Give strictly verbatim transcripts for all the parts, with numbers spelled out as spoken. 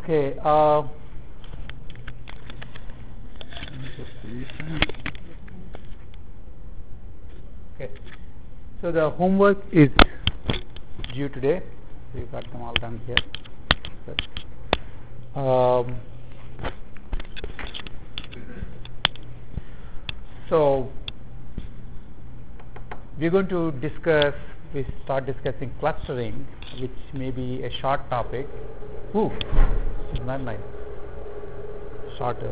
Okay. Uh, okay. So the homework is due today. So you got them all done here. Um, so we're going to discuss. We start discussing clustering, which may be a short topic. Ooh, it's not nice. Shorter.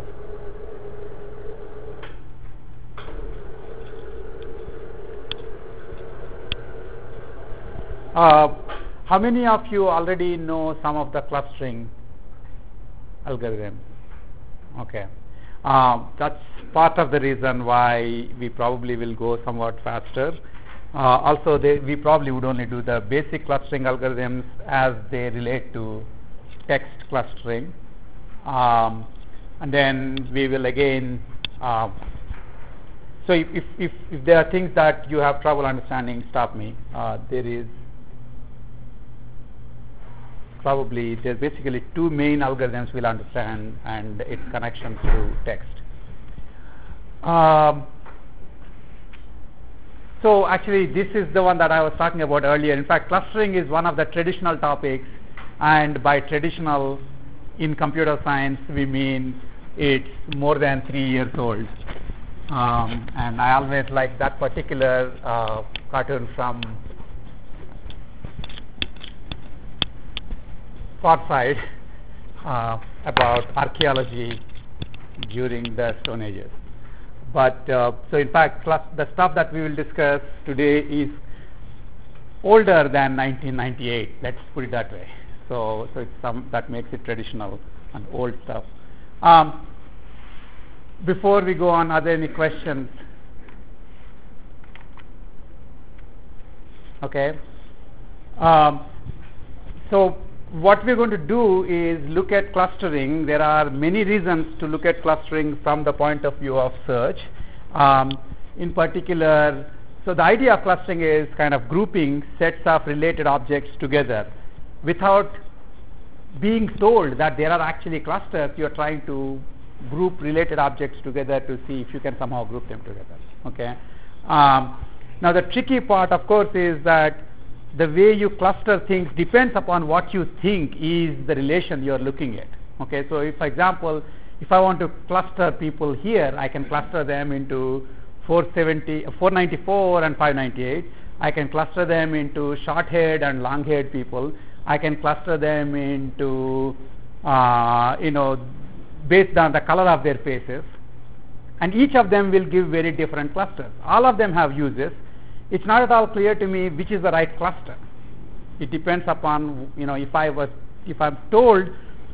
Uh, how many of you already know some of the clustering algorithm? Okay. Uh, that's part of the reason why we probably will go somewhat faster. Uh, also, they, we probably would only do the basic clustering algorithms as they relate to text clustering. Um, and then we will again, uh, so if, if, if, if there are things that you have trouble understanding, stop me. Uh, there is probably, there's basically two main algorithms we'll understand and its connections to text. Um, so actually this is the one that I was talking about earlier. In fact, clustering is one of the traditional topics, and by traditional in computer science we mean it's more than three years old. Um, and I always like that particular uh, cartoon from Far Side uh, about archaeology during the Stone Ages. But uh, so in fact, the stuff that we will discuss today is older than nineteen ninety-eight. Let's put it that way. So, so it's some that makes it traditional and old stuff. Um, before we go on, are there any questions? Okay. Um, so what we're going to do is look at clustering. There are many reasons to look at clustering from the point of view of search. Um, in particular, so the idea of clustering is kind of grouping sets of related objects together. Without being told that there are actually clusters, you're trying to group related objects together to see if you can somehow group them together. Okay. Um, now the tricky part, of course, is that the way you cluster things depends upon what you think is the relation you're looking at. Okay, so if, for example, if I want to cluster people here, I can cluster them into four seventy, four ninety-four and five ninety-eight. I can cluster them into short-haired and long-haired people. I can cluster them into, uh, you know, based on the color of their faces. And each of them will give very different clusters. All of them have uses. It's not at all clear to me which is the right cluster. It depends upon, you know, if I was, if I'm told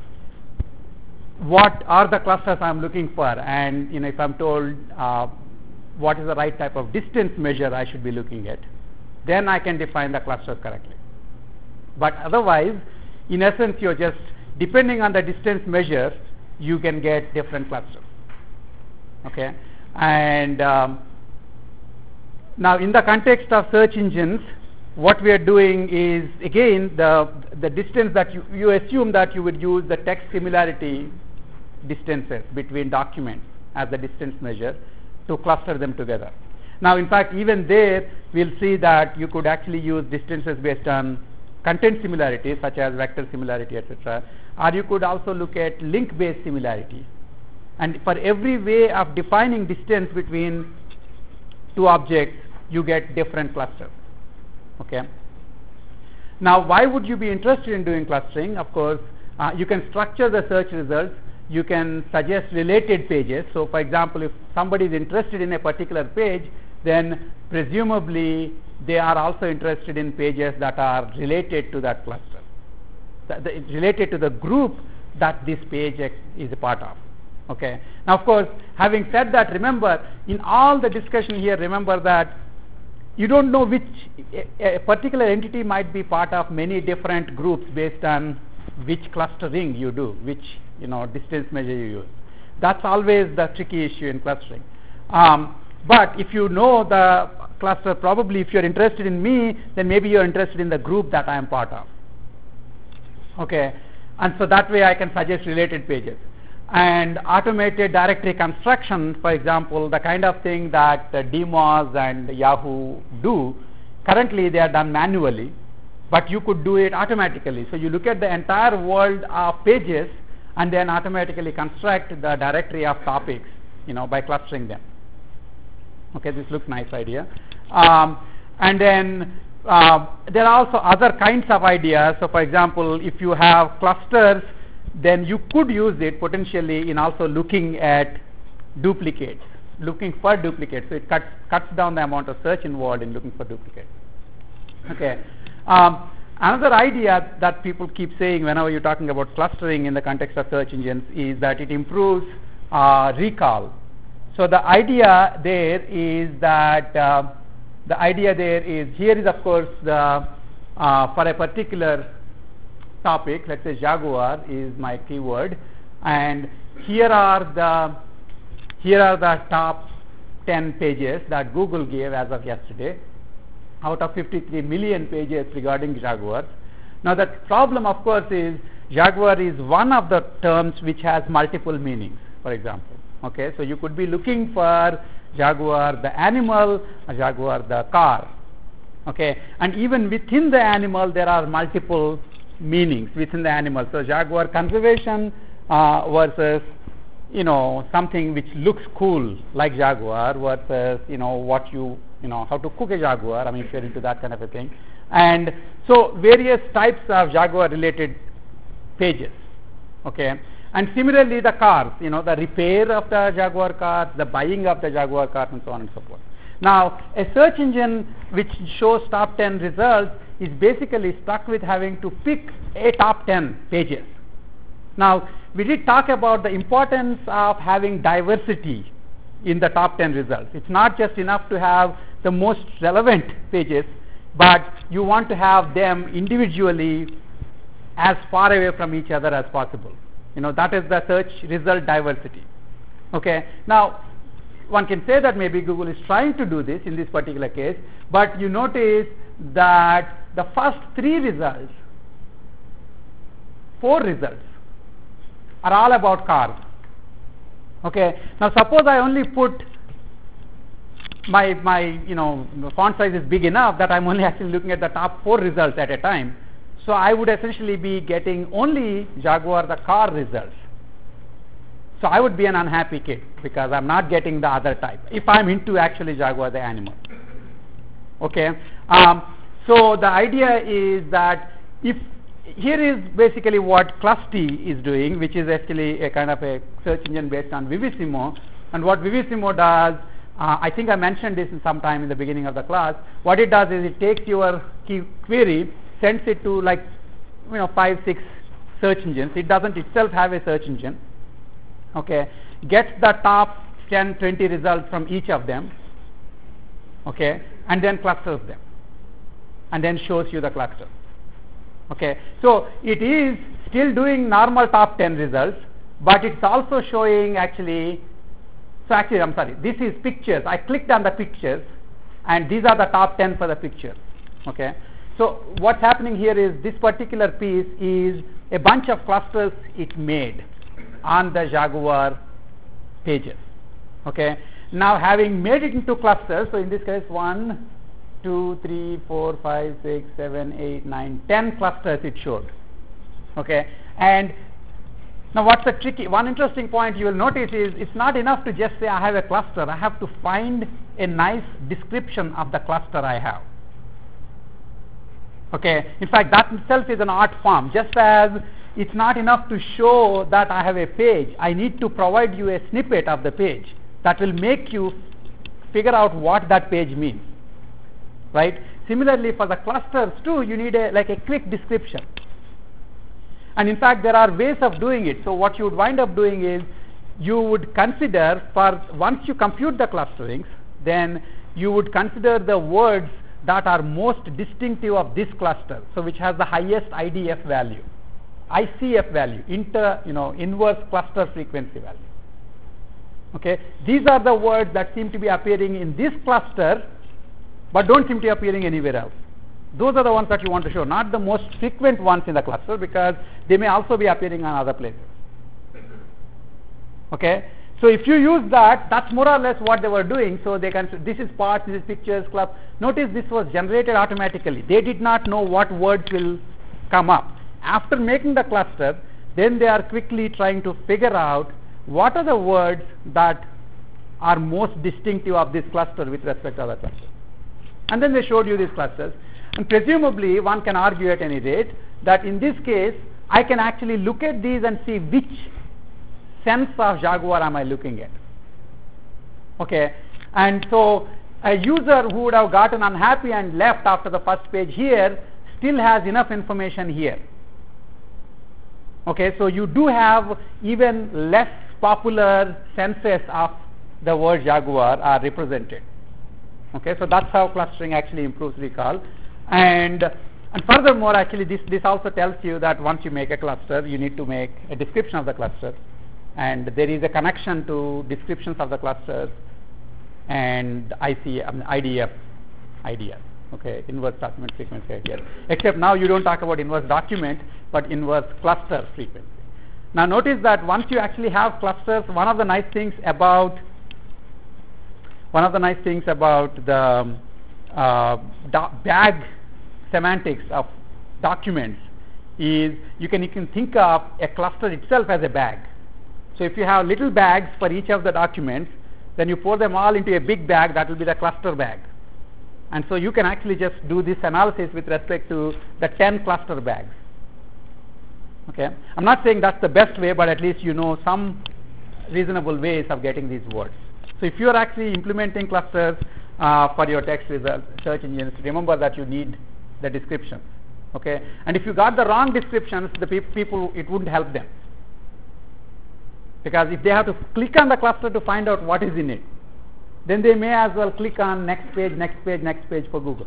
what are the clusters I'm looking for, and you know, if I'm told uh, what is the right type of distance measure I should be looking at, then I can define the clusters correctly. But otherwise, in essence, you're just depending on the distance measure, you can get different clusters. Okay, and um, now, in the context of search engines, what we are doing is, again, the, the distance that you, you assume that you would use the text similarity distances between documents as the distance measure to cluster them together. Now, in fact, even there, we'll see that you could actually use distances based on content similarities, such as vector similarity, et cetera, or you could also look at link-based similarity. And for every way of defining distance between two objects, you get different clusters. Okay. Now, why would you be interested in doing clustering? Of course, uh, you can structure the search results. You can suggest related pages. So, for example, if somebody is interested in a particular page, then presumably they are also interested in pages that are related to that cluster, the, the, related to the group that this page is a part of. Okay. Now, of course, having said that, remember, in all the discussion here, remember that you don't know which a, a particular entity might be part of many different groups based on which clustering you do, which, you know, distance measure you use. That's always the tricky issue in clustering. Um, but if you know the cluster, probably if you're interested in me, then maybe you're interested in the group that I am part of. Okay. and so that way I can suggest related pages. And automated directory construction, for example, the kind of thing that uh, D M O S and Yahoo do, currently they are done manually, but you could do it automatically. So you look at the entire world of pages and then automatically construct the directory of topics, you know, by clustering them. Okay, this looks nice idea. Um, and then uh, there are also other kinds of ideas. So for example, if you have clusters, then you could use it potentially in also looking at duplicates, looking for duplicates. So it cuts cuts down the amount of search involved in looking for duplicates. Okay. Um, another idea that people keep saying whenever you're talking about clustering in the context of search engines is that it improves uh, recall. So the idea there is that uh, the idea there is here is of course the uh, for a particular topic, let's say Jaguar is my keyword, and here are the here are the top ten pages that Google gave as of yesterday out of fifty-three million pages regarding Jaguars. Now the problem of course is Jaguar is one of the terms which has multiple meanings, for example. Okay, so you could be looking for Jaguar the animal, or Jaguar the car. Okay, and even within the animal there are multiple meanings within the animal. So Jaguar conservation uh, versus, you know, something which looks cool like Jaguar versus, you know, what you, you know, how to cook a Jaguar, I mean, if you're into that kind of a thing. And so various types of Jaguar related pages. Okay. And similarly the cars, you know, the repair of the Jaguar cars, the buying of the Jaguar cars, and so on and so forth. Now, a search engine which shows top ten results is basically stuck with having to pick a top ten pages. Now, we did talk about the importance of having diversity in the top ten results. It's not just enough to have the most relevant pages, but you want to have them individually as far away from each other as possible. You know, that is the search result diversity. Okay. Now, one can say that maybe Google is trying to do this in this particular case, but you notice that the first three results, four results, are all about cars. Okay. Now, suppose I only put my my you know font size is big enough that I'm only actually looking at the top four results at a time. So I would essentially be getting only Jaguar the car results. So I would be an unhappy kid because I'm not getting the other type if I'm into actually Jaguar the animal. Okay. Um, so the idea is that if here is basically what Clusty is doing, which is actually a kind of a search engine based on Vivissimo. And what Vivissimo does, uh, I think I mentioned this in some time in the beginning of the class. What it does is it takes your key query, sends it to like you know five, six search engines. It doesn't itself have a search engine. Okay, gets the top ten, twenty results from each of them. Okay, and then clusters them, and then shows you the cluster. Okay, so it is still doing normal top ten results, but it's also showing actually. So actually, I'm sorry. This is pictures. I clicked on the pictures, and these are the top ten for the pictures. Okay. So what's happening here is this particular piece is a bunch of clusters it made on the Jaguar pages. Okay. Now having made it into clusters, so in this case one, two, three, four, five, six, seven, eight, nine, ten clusters it showed. Okay. And now what's the tricky, one interesting point you will notice is it's not enough to just say I have a cluster. I have to find a nice description of the cluster I have. Okay. In fact, that itself is an art form. Just as it's not enough to show that I have a page, I need to provide you a snippet of the page that will make you figure out what that page means. Right? Similarly, for the clusters too, you need a like a quick description. And in fact, there are ways of doing it. So what you would wind up doing is you would consider, for once you compute the clusterings, then you would consider the words that are most distinctive of this cluster, so which has the highest I D F value, I C F value, inter, you know, inverse cluster frequency value. Okay, these are the words that seem to be appearing in this cluster, but don't seem to be appearing anywhere else. Those are the ones that you want to show, not the most frequent ones in the cluster, because they may also be appearing on other places. Okay, so if you use that, that's more or less what they were doing. So they can, this is parts, this is pictures, club. Notice this was generated automatically. They did not know what words will come up. After making the cluster, then they are quickly trying to figure out what are the words that are most distinctive of this cluster with respect to other clusters. And then they showed you these clusters. And presumably, one can argue at any rate that in this case, I can actually look at these and see which sense of Jaguar am I looking at. Okay, and so a user who would have gotten unhappy and left after the first page here still has enough information here. Okay, so you do have even less popular senses of the word Jaguar are represented. Okay, so that's how clustering actually improves recall. And and furthermore, actually this, this also tells you that once you make a cluster, you need to make a description of the cluster. And there is a connection to descriptions of the clusters and I C, I mean, I D F, I D F, okay, inverse document frequency I D F. Except now you don't talk about inverse document, but inverse cluster frequency. Now notice that once you actually have clusters, one of the nice things about one of the nice things about the uh, do- bag semantics of documents is you can you can think of a cluster itself as a bag. So if you have little bags for each of the documents, then you pour them all into a big bag, that will be the cluster bag. And so you can actually just do this analysis with respect to the ten cluster bags. Okay, I'm not saying that's the best way, but at least you know some reasonable ways of getting these words. So if you are actually implementing clusters uh, for your text result search engines, remember that you need the descriptions. Okay, and if you got the wrong descriptions, the pe- people, it wouldn't help them. Because if they have to click on the cluster to find out what is in it, then they may as well click on next page, next page, next page for Google.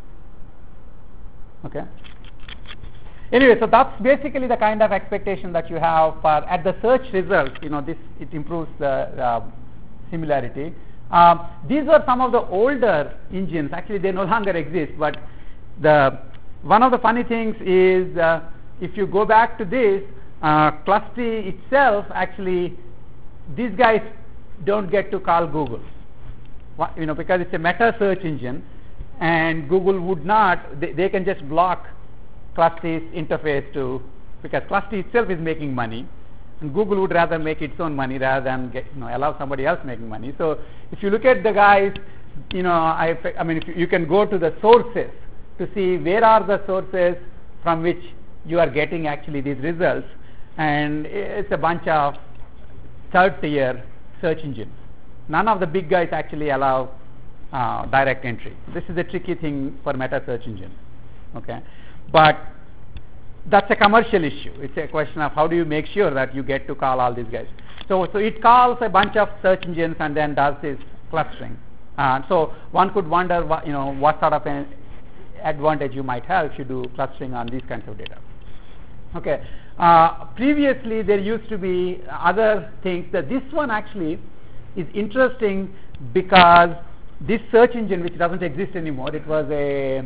Okay. Anyway, so that's basically the kind of expectation that you have for at the search results. You know, this it improves the uh, similarity. Um, these are some of the older engines. Actually, they no longer exist. But the one of the funny things is uh, if you go back to this. Uh, Clusty itself, actually, these guys don't get to call Google, what, you know, because it's a meta search engine, and Google would not. They, they can just block Clusty's interface to, because Clusty itself is making money, and Google would rather make its own money rather than get, you know, allow somebody else making money. So if you look at the guys, you know, I, I mean, if you, you can go to the sources to see where are the sources from which you are getting actually these results. And it's a bunch of third tier search engines. None of the big guys actually allow uh, direct entry. This is a tricky thing for meta search engines. Okay, but that's a commercial issue. It's a question of how do you make sure that you get to call all these guys. So, so it calls a bunch of search engines and then does this clustering. Uh, so one could wonder, what, you know, what sort of an advantage you might have if you do clustering on these kinds of data. Okay. Uh, previously, there used to be other things. That this one actually is interesting because this search engine, which doesn't exist anymore, it was a.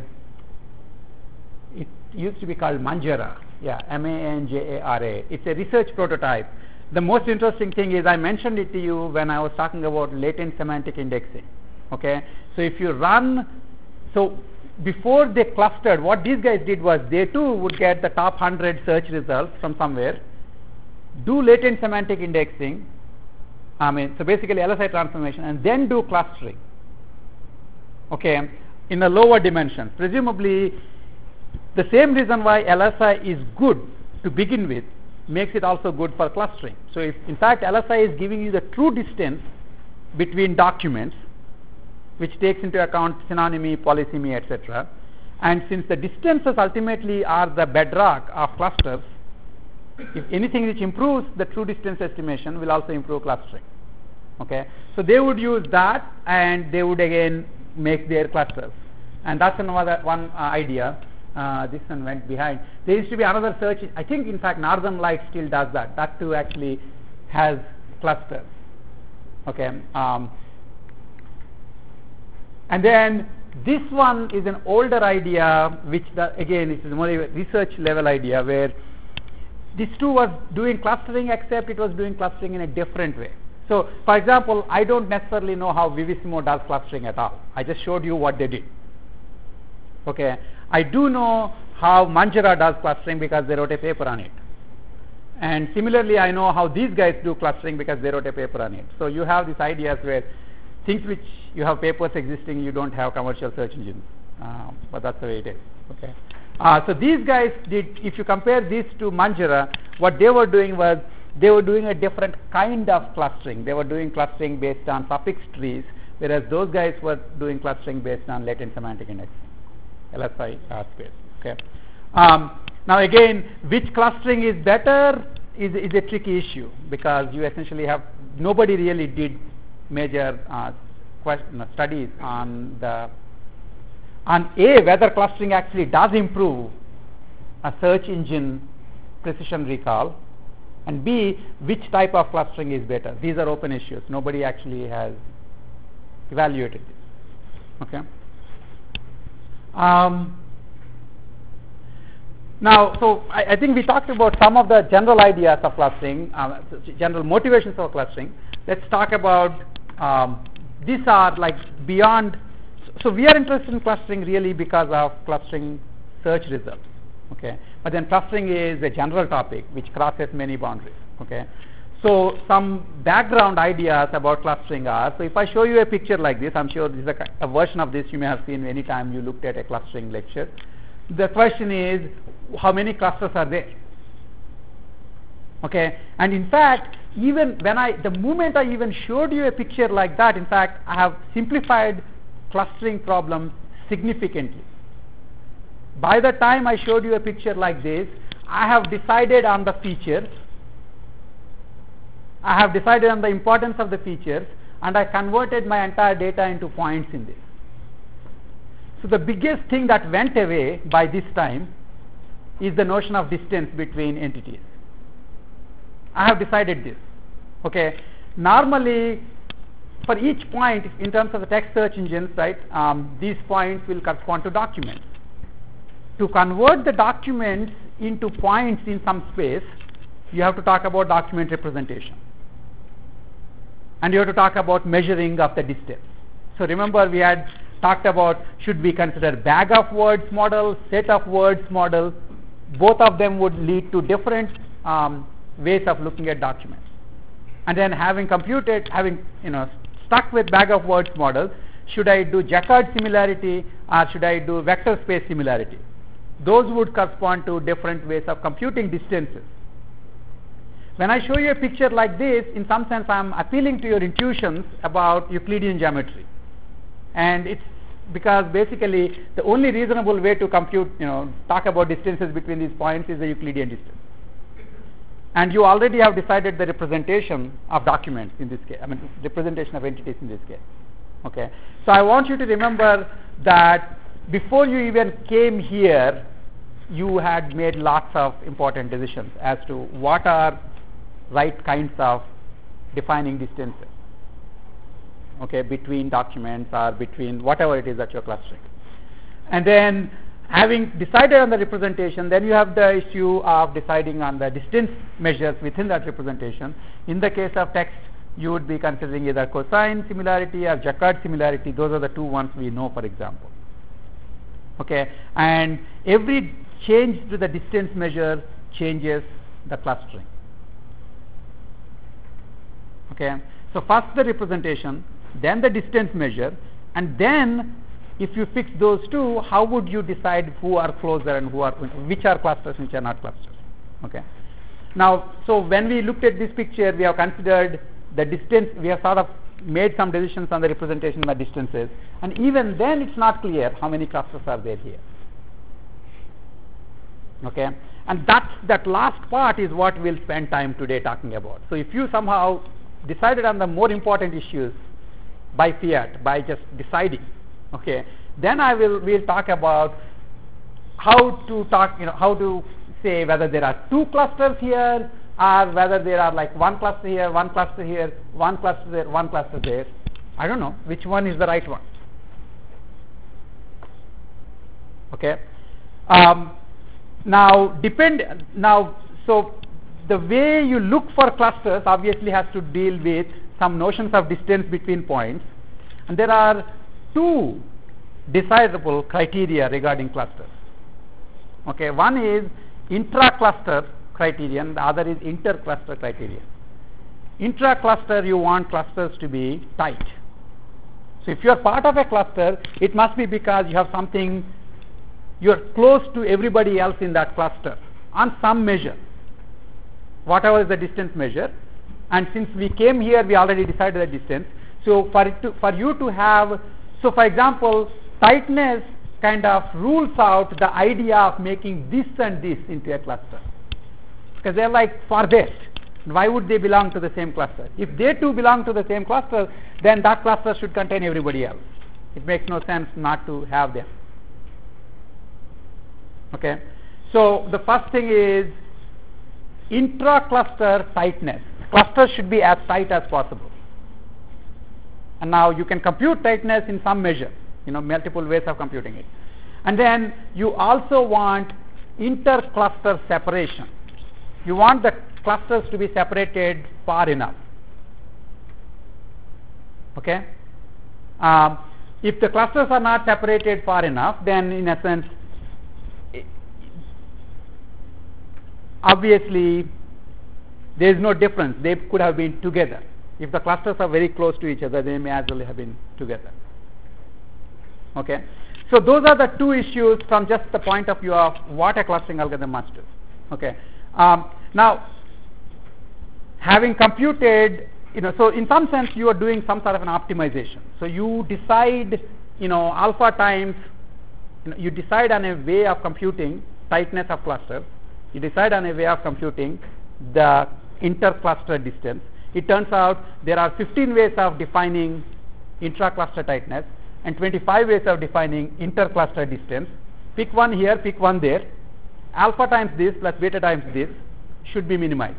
It used to be called Manjaro. Yeah, M A N J A R A. It's a research prototype. The most interesting thing is I mentioned it to you when I was talking about latent semantic indexing. Okay, so if you run, so. Before they clustered, what these guys did was they too would get the top one hundred search results from somewhere, do latent semantic indexing, I mean, so basically L S I transformation, and then do clustering, okay, in a lower dimension. Presumably, the same reason why L S I is good to begin with makes it also good for clustering. So if, in fact, L S I is giving you the true distance between documents, which takes into account synonymy, polysemy, et cetera. And since the distances ultimately are the bedrock of clusters, if anything which improves the true distance estimation will also improve clustering. Okay, so they would use that, and they would again make their clusters, and that's another one uh, idea. Uh, this one went behind. There used to be another search. I think, in fact, Northern Lights still does that. That too actually has clusters. Okay. Um, And then This one is an older idea, which the, again it is more a research level idea, where these two was doing clustering, except it was doing clustering in a different way. So, for example, I don't necessarily know how Vivissimo does clustering at all. I just showed you what they did. Okay, I do know how Manjara does clustering because they wrote a paper on it. And similarly, I know how these guys do clustering because they wrote a paper on it. So you have these ideas where things which you have papers existing, you don't have commercial search engines. Uh, but that's the way it is. Okay. Uh, so these guys did, if you compare these to Manjara, what they were doing was they were doing a different kind of clustering. They were doing clustering based on suffix trees, whereas those guys were doing clustering based on latent semantic indexing, L S I uh, space. Okay. Um, now again, which clustering is better is, is a tricky issue, because you essentially have, nobody really did major uh, question, studies on the on A, whether clustering actually does improve a search engine precision recall, and B, which type of clustering is better. These are open issues. Nobody actually has evaluated this. Okay. Um, now, so I, I think we talked about some of the general ideas of clustering, uh, general motivations for clustering. Let's talk about um, these are like beyond. So we are interested in clustering really because of clustering search results. Okay, but then clustering is a general topic which crosses many boundaries. Okay, so some background ideas about clustering are, so if I show you a picture like this, I'm sure this is a, a version of this you may have seen any time you looked at a clustering lecture. The question is, how many clusters are there? Okay, and in fact, even when I, the moment I even showed you a picture like that, in fact, I have simplified clustering problem significantly. By the time I showed you a picture like this, I have decided on the features, I have decided on the importance of the features, and I converted my entire data into points in this. So the biggest thing that went away by this time is the notion of distance between entities. I have decided this. Okay, normally for each point in terms of the text search engines, right, um, these points will correspond to documents. To convert the documents into points in some space, you have to talk about document representation. And you have to talk about measuring of the distance. So remember, we had talked about, should we consider bag of words model, set of words model. Both of them would lead to different um, ways of looking at documents. And then having computed, having you know stuck with bag of words model, should I do Jaccard similarity or should I do vector space similarity? Those would correspond to different ways of computing distances. When I show you a picture like this, in some sense I am appealing to your intuitions about Euclidean geometry. And it's because basically the only reasonable way to compute, you know, talk about distances between these points is the Euclidean distance. And you already have decided the representation of documents in this case, I mean representation of entities in this case. Okay. So I want you to remember that before you even came here, you had made lots of important decisions as to what are right kinds of defining distances, okay, between documents or between whatever it is that you're clustering. And then having decided on the representation, then you have the issue of deciding on the distance measures within that representation. In the case of text, you would be considering either cosine similarity or Jaccard similarity. Those are the two ones we know, for example. Okay, and every change to the distance measure changes the clustering. Okay, so first the representation, then the distance measure, and then if you fix those two, how would you decide who are closer and who are, which are clusters and which are not clusters? Okay. Now, so when we looked at this picture, we have considered the distance, we have sort of made some decisions on the representation of the distances, and even then it's not clear how many clusters are there here. Okay, and that's, that last part is what we'll spend time today talking about. So if you somehow decided on the more important issues by fiat, by just deciding, okay, then I will we'll talk about how to talk, you know, how to say whether there are two clusters here or whether there are like one cluster here, one cluster here, one cluster there, one cluster there. I don't know which one is the right one. Okay. Um, now depend now so the way you look for clusters obviously has to deal with some notions of distance between points, and there are two desirable criteria regarding clusters. Okay, one is intra-cluster criterion, the other is inter-cluster criterion. Intra-cluster, you want clusters to be tight. So if you are part of a cluster, it must be because you have something, you are close to everybody else in that cluster on some measure, whatever is the distance measure. And since we came here, we already decided the distance. So for it to, for you to have, so for example, tightness kind of rules out the idea of making this and this into a cluster, because they are like farthest. Why would they belong to the same cluster? If they two belong to the same cluster, then that cluster should contain everybody else. It makes no sense not to have them. Okay, so the first thing is intra-cluster tightness. Clusters should be as tight as possible. And now you can compute tightness in some measure, you know, multiple ways of computing it. And then you also want inter-cluster separation. You want the clusters to be separated far enough. Okay. Um, if the clusters are not separated far enough, then in a sense, obviously there is no difference. They could have been together. If the clusters are very close to each other, they may as well have been together. Okay. So those are the two issues from just the point of view of what a clustering algorithm must do. Okay. Um, now, having computed, you know, so in some sense you are doing some sort of an optimization. So you decide, you know, alpha times, you know, you decide on a way of computing tightness of clusters. You decide on a way of computing the inter-cluster distance. It turns out there are fifteen ways of defining intra-cluster tightness and twenty-five ways of defining inter-cluster distance. Pick one here, pick one there. Alpha times this plus beta times this should be minimized.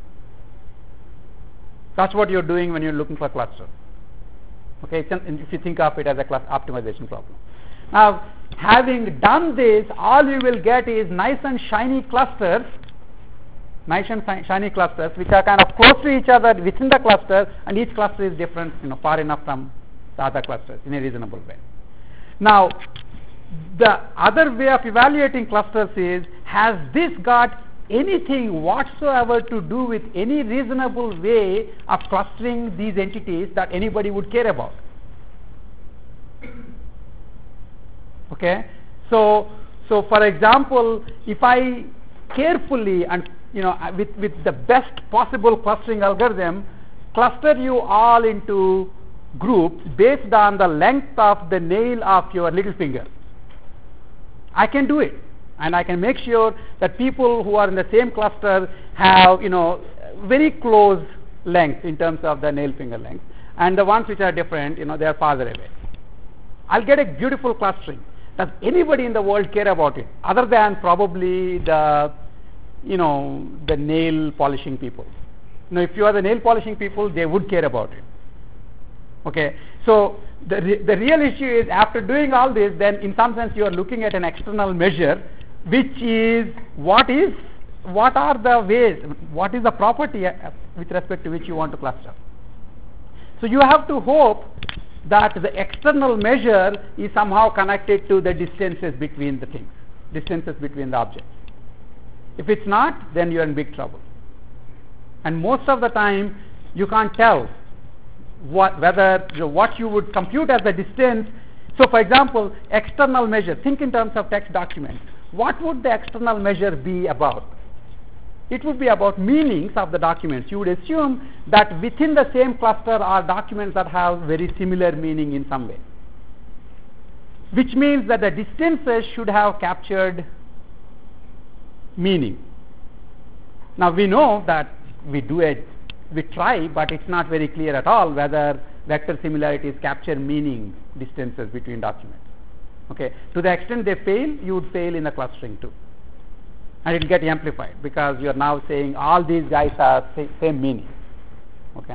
That's what you're doing when you're looking for clusters. Okay, if you think of it as a class optimization problem. Now, having done this, all you will get is nice and shiny clusters, nice and shiny clusters, which are kind of close to each other within the cluster, and each cluster is different, you know, far enough from the other clusters in a reasonable way. Now, the other way of evaluating clusters is, has this got anything whatsoever to do with any reasonable way of clustering these entities that anybody would care about? Okay, so so for example, if I carefully and you know with with the best possible clustering algorithm cluster you all into groups based on the length of the nail of your little finger, I can do it, and I can make sure that people who are in the same cluster have, you know, very close length in terms of the nail finger length, and the ones which are different, you know, they are farther away. I'll get a beautiful clustering. Does anybody in the world care about it other than probably the, you know, the nail polishing people? You know, if you are the nail polishing people, they would care about it. Okay, so the re- the real issue is, after doing all this, then in some sense you are looking at an external measure, which is what is what are the ways, what is the property with respect to which you want to cluster. So you have to hope that the external measure is somehow connected to the distances between the things, distances between the objects. If it's not, then you are in big trouble. And most of the time, you can't tell what whether you know, what you would compute as the distance. So, for example, external measure. Think in terms of text documents. What would the external measure be about? It would be about meanings of the documents. You would assume that within the same cluster are documents that have very similar meaning in some way, which means that the distances should have captured meaning. Now we know that we do it, we try, but it's not very clear at all whether vector similarities capture meaning distances between documents. Okay, to the extent they fail, you would fail in the clustering too. And it will get amplified because you are now saying all these guys are sa- same meaning. Okay.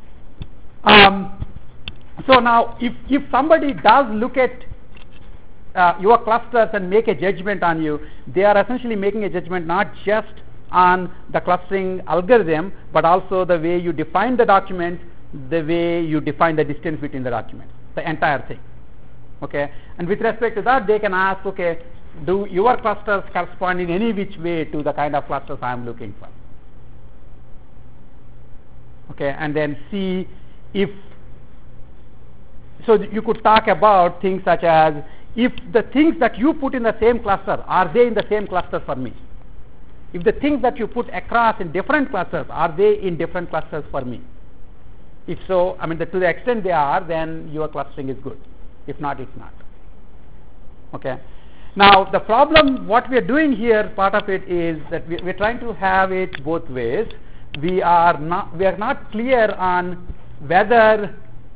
Um, so now, if if somebody does look at uh, your clusters and make a judgment on you, they are essentially making a judgment not just on the clustering algorithm, but also the way you define the document, the way you define the distance between the documents, the entire thing. Okay, and with respect to that, they can ask, okay, do your clusters correspond in any which way to the kind of clusters I am looking for? Okay, and then see if, so you could talk about things such as, if the things that you put in the same cluster, are they in the same cluster for me? If the things that you put across in different clusters, are they in different clusters for me? If so, I mean, the, to the extent they are, then your clustering is good. If not, it's not. Okay. Now, the problem, what we are doing here, part of it is that we, we are trying to have it both ways. We are not, we are not clear on whether,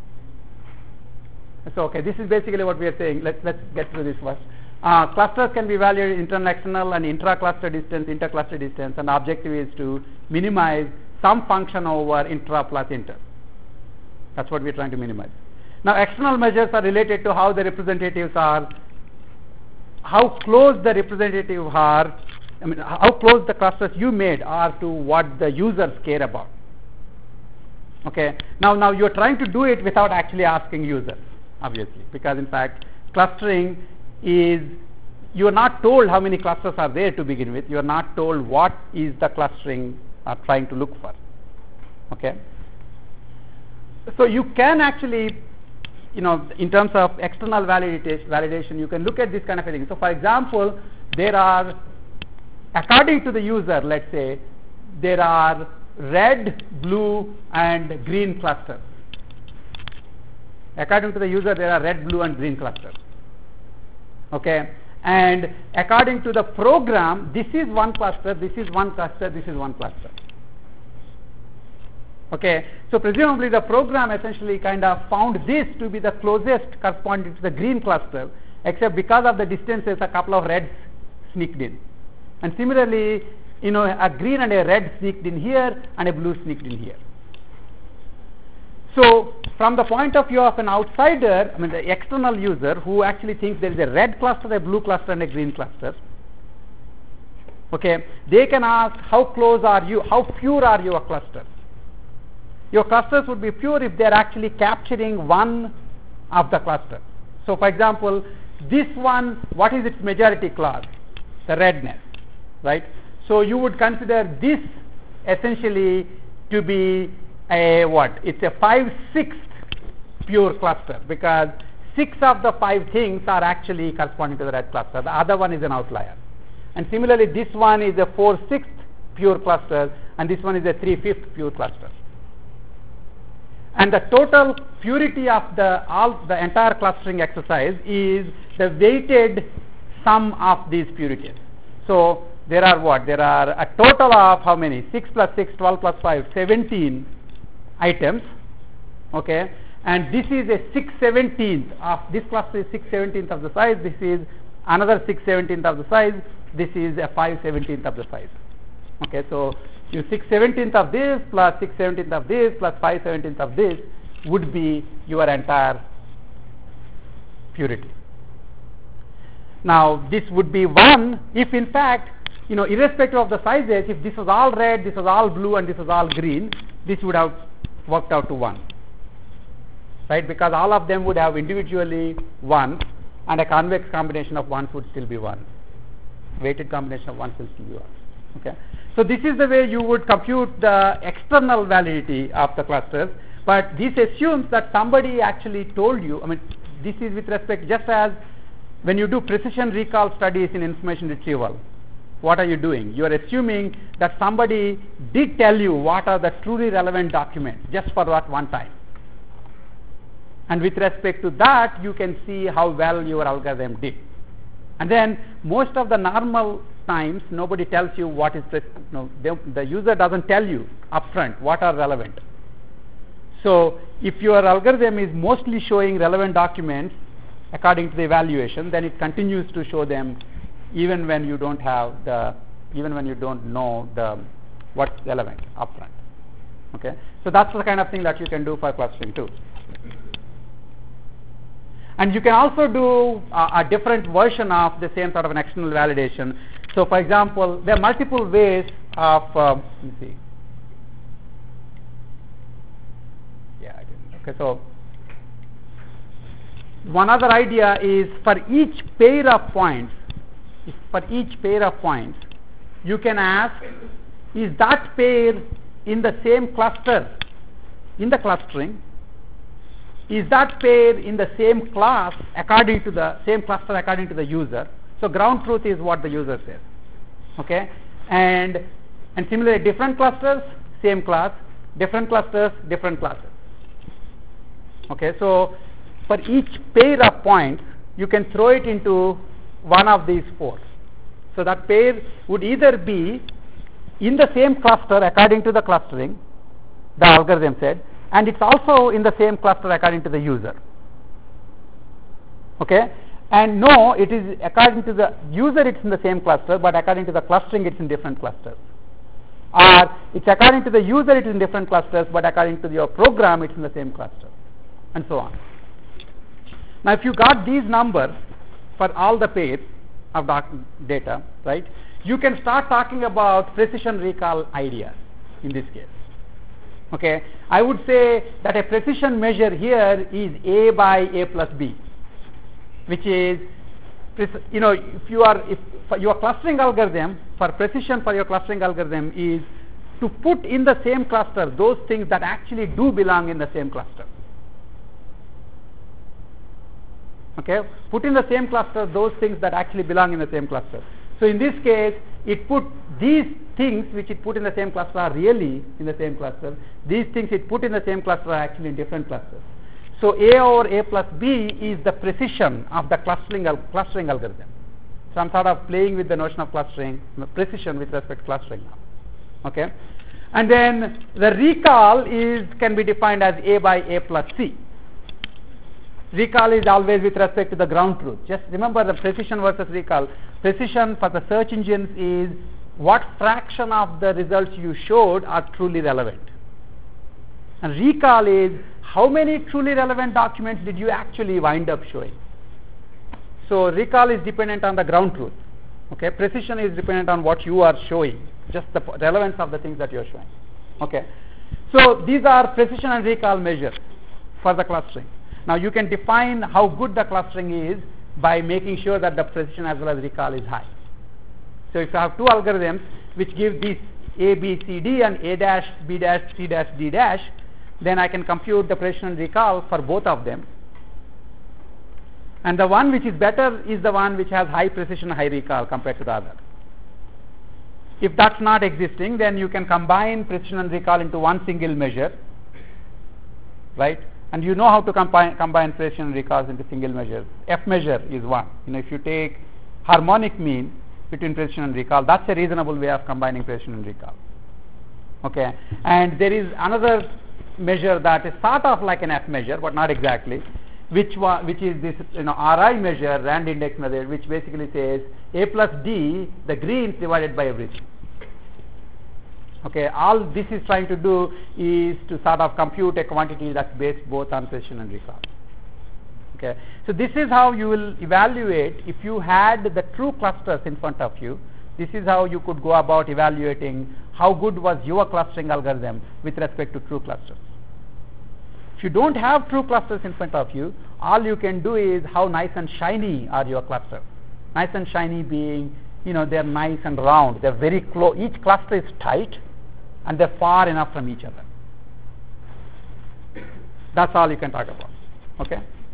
so okay, this is basically what we are saying. Let's, let's get through this first. Uh, clusters can be evaluated internal, external, and intra-cluster distance, inter-cluster distance, and the objective is to minimize some function over intra plus inter. That's what we are trying to minimize. Now, external measures are related to how the representatives are, how close the representatives are, I mean, how close the clusters you made are to what the users care about. Okay. Now, now you are trying to do it without actually asking users, obviously, because in fact, clustering is, you are not told how many clusters are there to begin with. You are not told what is the clustering are trying to look for. Okay. So you can actually, you know, in terms of external validation, validation, you can look at this kind of a thing. So, for example, there are, according to the user, let's say, there are red, blue, and green clusters. According to the user, there are red, blue, and green clusters. Okay, and according to the program, this is one cluster, this is one cluster, this is one cluster. Okay, so presumably the program essentially kind of found this to be the closest corresponding to the green cluster, except because of the distances, a couple of reds sneaked in. And similarly, you know, a green and a red sneaked in here, and a blue sneaked in here. So, from the point of view of an outsider, I mean the external user who actually thinks there is a red cluster, a blue cluster, and a green cluster, okay, they can ask, how close are you, how pure are your clusters? Your clusters would be pure if they are actually capturing one of the clusters. So, for example, this one, what is its majority clause? The redness, right? So, you would consider this essentially to be a what? It's a five-sixths pure cluster, because six of the five things are actually corresponding to the red cluster. The other one is an outlier. And similarly, this one is a four-sixths pure cluster, and this one is a three-fifths pure cluster. And the total purity of the all the entire clustering exercise is the weighted sum of these purities. So there are what? There are a total of how many? six plus six, twelve plus five, seventeen items. Okay, and this is a six seventeenth of this cluster is six seventeenth of the size. This is another six seventeenth of the size. This is a five seventeenth of the size. Okay, so you six seventeenth of this plus six seventeenth of this plus five seventeenth of this would be your entire purity. Now, this would be one if in fact, you know, irrespective of the sizes, if this was all red, this was all blue, and this was all green, this would have worked out to one, right? Because all of them would have individually one, and a convex combination of ones would still be one. Weighted combination of ones will still be one. Okay. So this is the way you would compute the external validity of the clusters, but this assumes that somebody actually told you. I mean, this is with respect, just as when you do precision recall studies in information retrieval, what are you doing? You are assuming that somebody did tell you what are the truly relevant documents just for that one time. And with respect to that, you can see how well your algorithm did. And then most of the normal times, nobody tells you what is the, no, they, the user doesn't tell you upfront what are relevant. So if your algorithm is mostly showing relevant documents according to the evaluation, then it continues to show them even when you don't have the, even when you don't know the what's relevant upfront. Okay, so that's the kind of thing that you can do for clustering too. And you can also do uh, a different version of the same sort of an external validation. So, for example, there are multiple ways of, uh, let me see. Yeah, I didn't. Okay, so one other idea is for each pair of points, if for each pair of points, you can ask, is that pair in the same cluster in the clustering? Is that pair in the same class according to the same cluster according to the user? So ground truth is what the user says. Okay, and and similarly, different clusters, same class, different clusters, different classes. Okay, so for each pair of points, you can throw it into one of these four. So that pair would either be in the same cluster according to the clustering, the algorithm said, and it's also in the same cluster according to the user. Okay, and no, it is according to the user it's in the same cluster, but according to the clustering it's in different clusters. Or it's according to the user it is in different clusters, but according to your program it's in the same cluster, and so on. Now, if you got these numbers for all the pairs of data, right, you can start talking about precision recall ideas in this case. Okay, I would say that a precision measure here is A by A plus B, which is, you know, if you are, if your clustering algorithm, for precision for your clustering algorithm is to put in the same cluster those things that actually do belong in the same cluster. Okay, put in the same cluster those things that actually belong in the same cluster. So in this case, it put these things which it put in the same cluster are really in the same cluster. These things it put in the same cluster are actually in different clusters. So A over A plus B is the precision of the clustering al clustering algorithm. So I'm sort of playing with the notion of clustering, precision with respect to clustering now. Okay, and then the recall is can be defined as A by A plus C. Recall is always with respect to the ground truth. Just remember the precision versus recall. Precision for the search engines is what fraction of the results you showed are truly relevant. And recall is how many truly relevant documents did you actually wind up showing. So recall is dependent on the ground truth. Okay, precision is dependent on what you are showing, just the relevance of the things that you are showing. Okay, so these are precision and recall measures for the clustering. Now you can define how good the clustering is by making sure that the precision as well as recall is high. So if you have two algorithms which give these A, B, C, D and A dash, B dash, C dash, D dash, then I can compute the precision and recall for both of them. And the one which is better is the one which has high precision, high recall compared to the other. If that's not existing, then you can combine precision and recall into one single measure, right? And you know how to combine, combine precision and recalls into single measures. F measure is one. You know, if you take harmonic mean between precision and recall, that's a reasonable way of combining precision and recall. Okay, and there is another measure that is sort of like an F measure, but not exactly, which one, which is this, you know, R I measure, Rand index method, which basically says A plus D, the greens divided by everything. Okay, all this is trying to do is to sort of compute a quantity that's based both on precision and recall. Okay, so this is how you will evaluate if you had the true clusters in front of you. This is how you could go about evaluating how good was your clustering algorithm with respect to true clusters. If you don't have true clusters in front of you, all you can do is how nice and shiny are your clusters. Nice and shiny being, you know, they're nice and round, they're very close, each cluster is tight and they're far enough from each other. That's all you can talk about. Okay?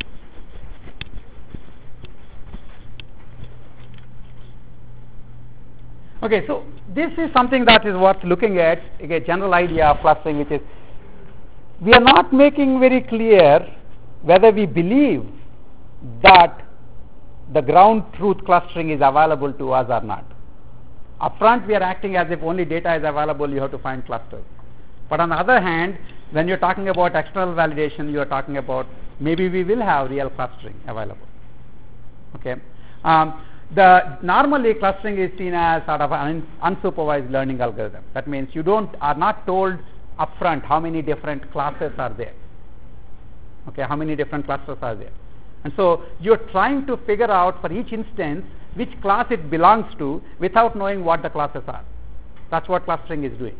Okay, so this is something that is worth looking at, a general idea of clustering, which is we are not making very clear whether we believe that the ground truth clustering is available to us or not. Upfront, we are acting as if only data is available, you have to find clusters. But on the other hand, when you're talking about external validation, you are talking about maybe we will have real clustering available. Okay. Um, the normally clustering is seen as sort of an unsupervised learning algorithm. That means you don't are not told upfront how many different classes are there. Okay, how many different clusters are there. And so you're trying to figure out for each instance which class it belongs to without knowing what the classes are. That's what clustering is doing.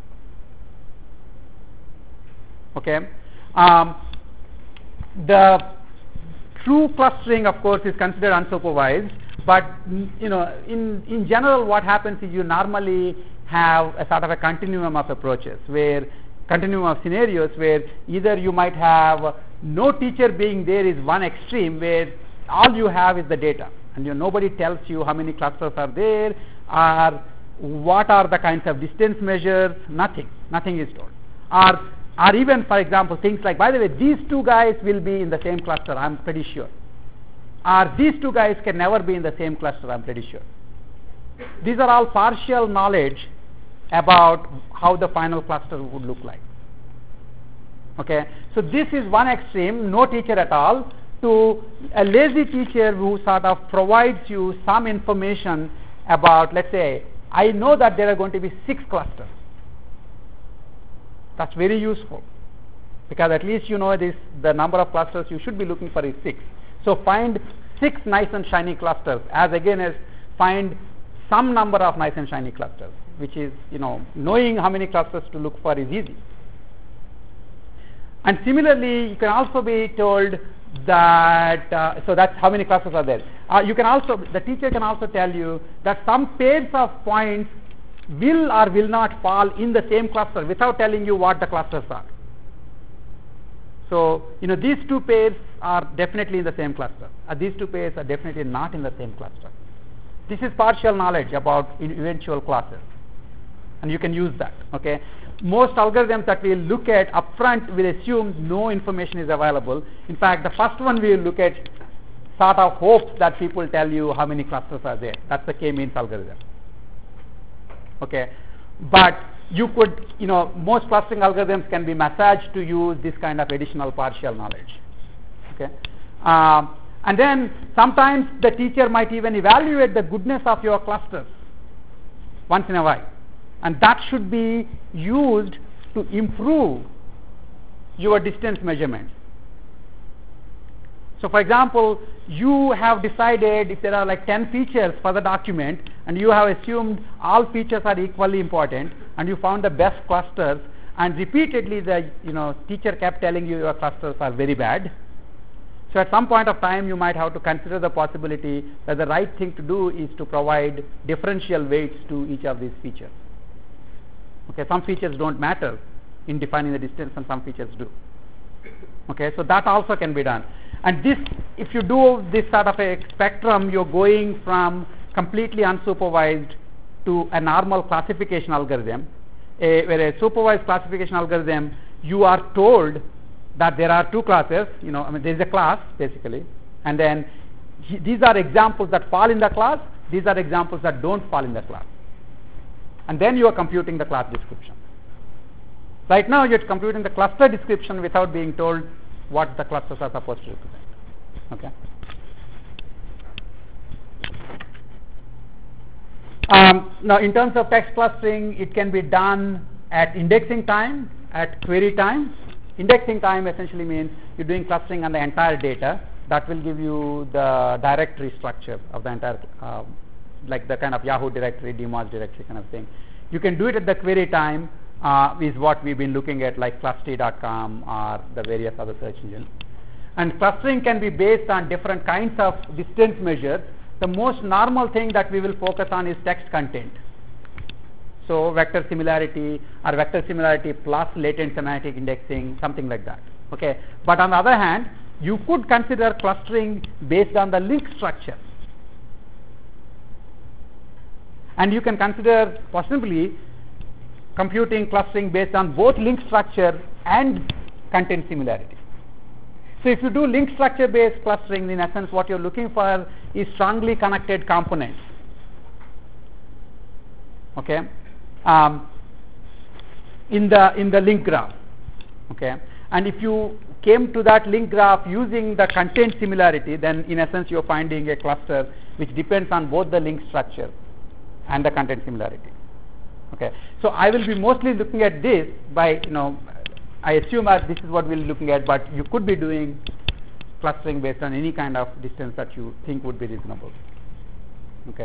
Okay. Um, the true clustering, of course, is considered unsupervised, but you know, in in general, what happens is you normally have a sort of a continuum of approaches, where continuum of scenarios where either you might have no teacher being there is one extreme, where all you have is the data, and you, nobody tells you how many clusters are there, or what are the kinds of distance measures. Nothing, nothing is told. Or or even, for example, things like, by the way, these two guys will be in the same cluster, I'm pretty sure. Or these two guys can never be in the same cluster, I'm pretty sure. These are all partial knowledge about how the final cluster would look like. Okay, so this is one extreme, no teacher at all, to a lazy teacher who sort of provides you some information about, let's say, I know that there are going to be six clusters. That's very useful, because at least you know this, the number of clusters you should be looking for is six. So find six nice and shiny clusters, as again as find some number of nice and shiny clusters, which is, you know, knowing how many clusters to look for is easy. And similarly, you can also be told that, uh, so that's how many clusters are there. Uh, you can also, the teacher can also tell you that some pairs of points will or will not fall in the same cluster without telling you what the clusters are. So, you know, these two pairs are definitely in the same cluster. Uh, these two pairs are definitely not in the same cluster. This is partial knowledge about eventual classes, and you can use that. Okay. Most algorithms that we look at upfront will assume no information is available. In fact, the first one we will look at sort of hopes that people tell you how many clusters are there. That's the k-means algorithm. Okay, but you could, you know, most clustering algorithms can be massaged to use this kind of additional partial knowledge. Okay, um, and then sometimes the teacher might even evaluate the goodness of your clusters once in a while, and that should be used to improve your distance measurements. So, for example, you have decided if there are like ten features for the document, and you have assumed all features are equally important, and you found the best clusters, and repeatedly the, you know, teacher kept telling you your clusters are very bad. So at some point of time, you might have to consider the possibility that the right thing to do is to provide differential weights to each of these features. Okay, some features don't matter in defining the distance, and some features do. Okay, so that also can be done. And this, if you do this sort of a spectrum, you're going from completely unsupervised to a normal classification algorithm. A, where a supervised classification algorithm, you are told that there are two classes, you know, I mean, there is a class basically, and then he, these are examples that fall in the class, these are examples that don't fall in the class. And then you are computing the class description. Right now, you're computing the cluster description without being told what the clusters are supposed to represent. Okay. Um, now, in terms of text clustering, it can be done at indexing time, at query time. Indexing time essentially means you're doing clustering on the entire data. That will give you the directory structure of the entire, uh, like the kind of Yahoo directory, D M O S directory kind of thing. You can do it at the query time, uh, is what we've been looking at, like clusty dot com or the various other search engines. And clustering can be based on different kinds of distance measures. The most normal thing that we will focus on is text content. So vector similarity or vector similarity plus latent semantic indexing, something like that. Okay. But on the other hand, you could consider clustering based on the link structure. And you can consider possibly computing clustering based on both link structure and content similarity. So if you do link structure based clustering, in essence what you're looking for is strongly connected components. Okay, um, in the in the link graph. Okay, and if you came to that link graph using the content similarity, then in essence you're finding a cluster which depends on both the link structure and the content similarity. Okay, so I will be mostly looking at this by, you know, I assume that this is what we'll be looking at, but you could be doing clustering based on any kind of distance that you think would be reasonable. Okay.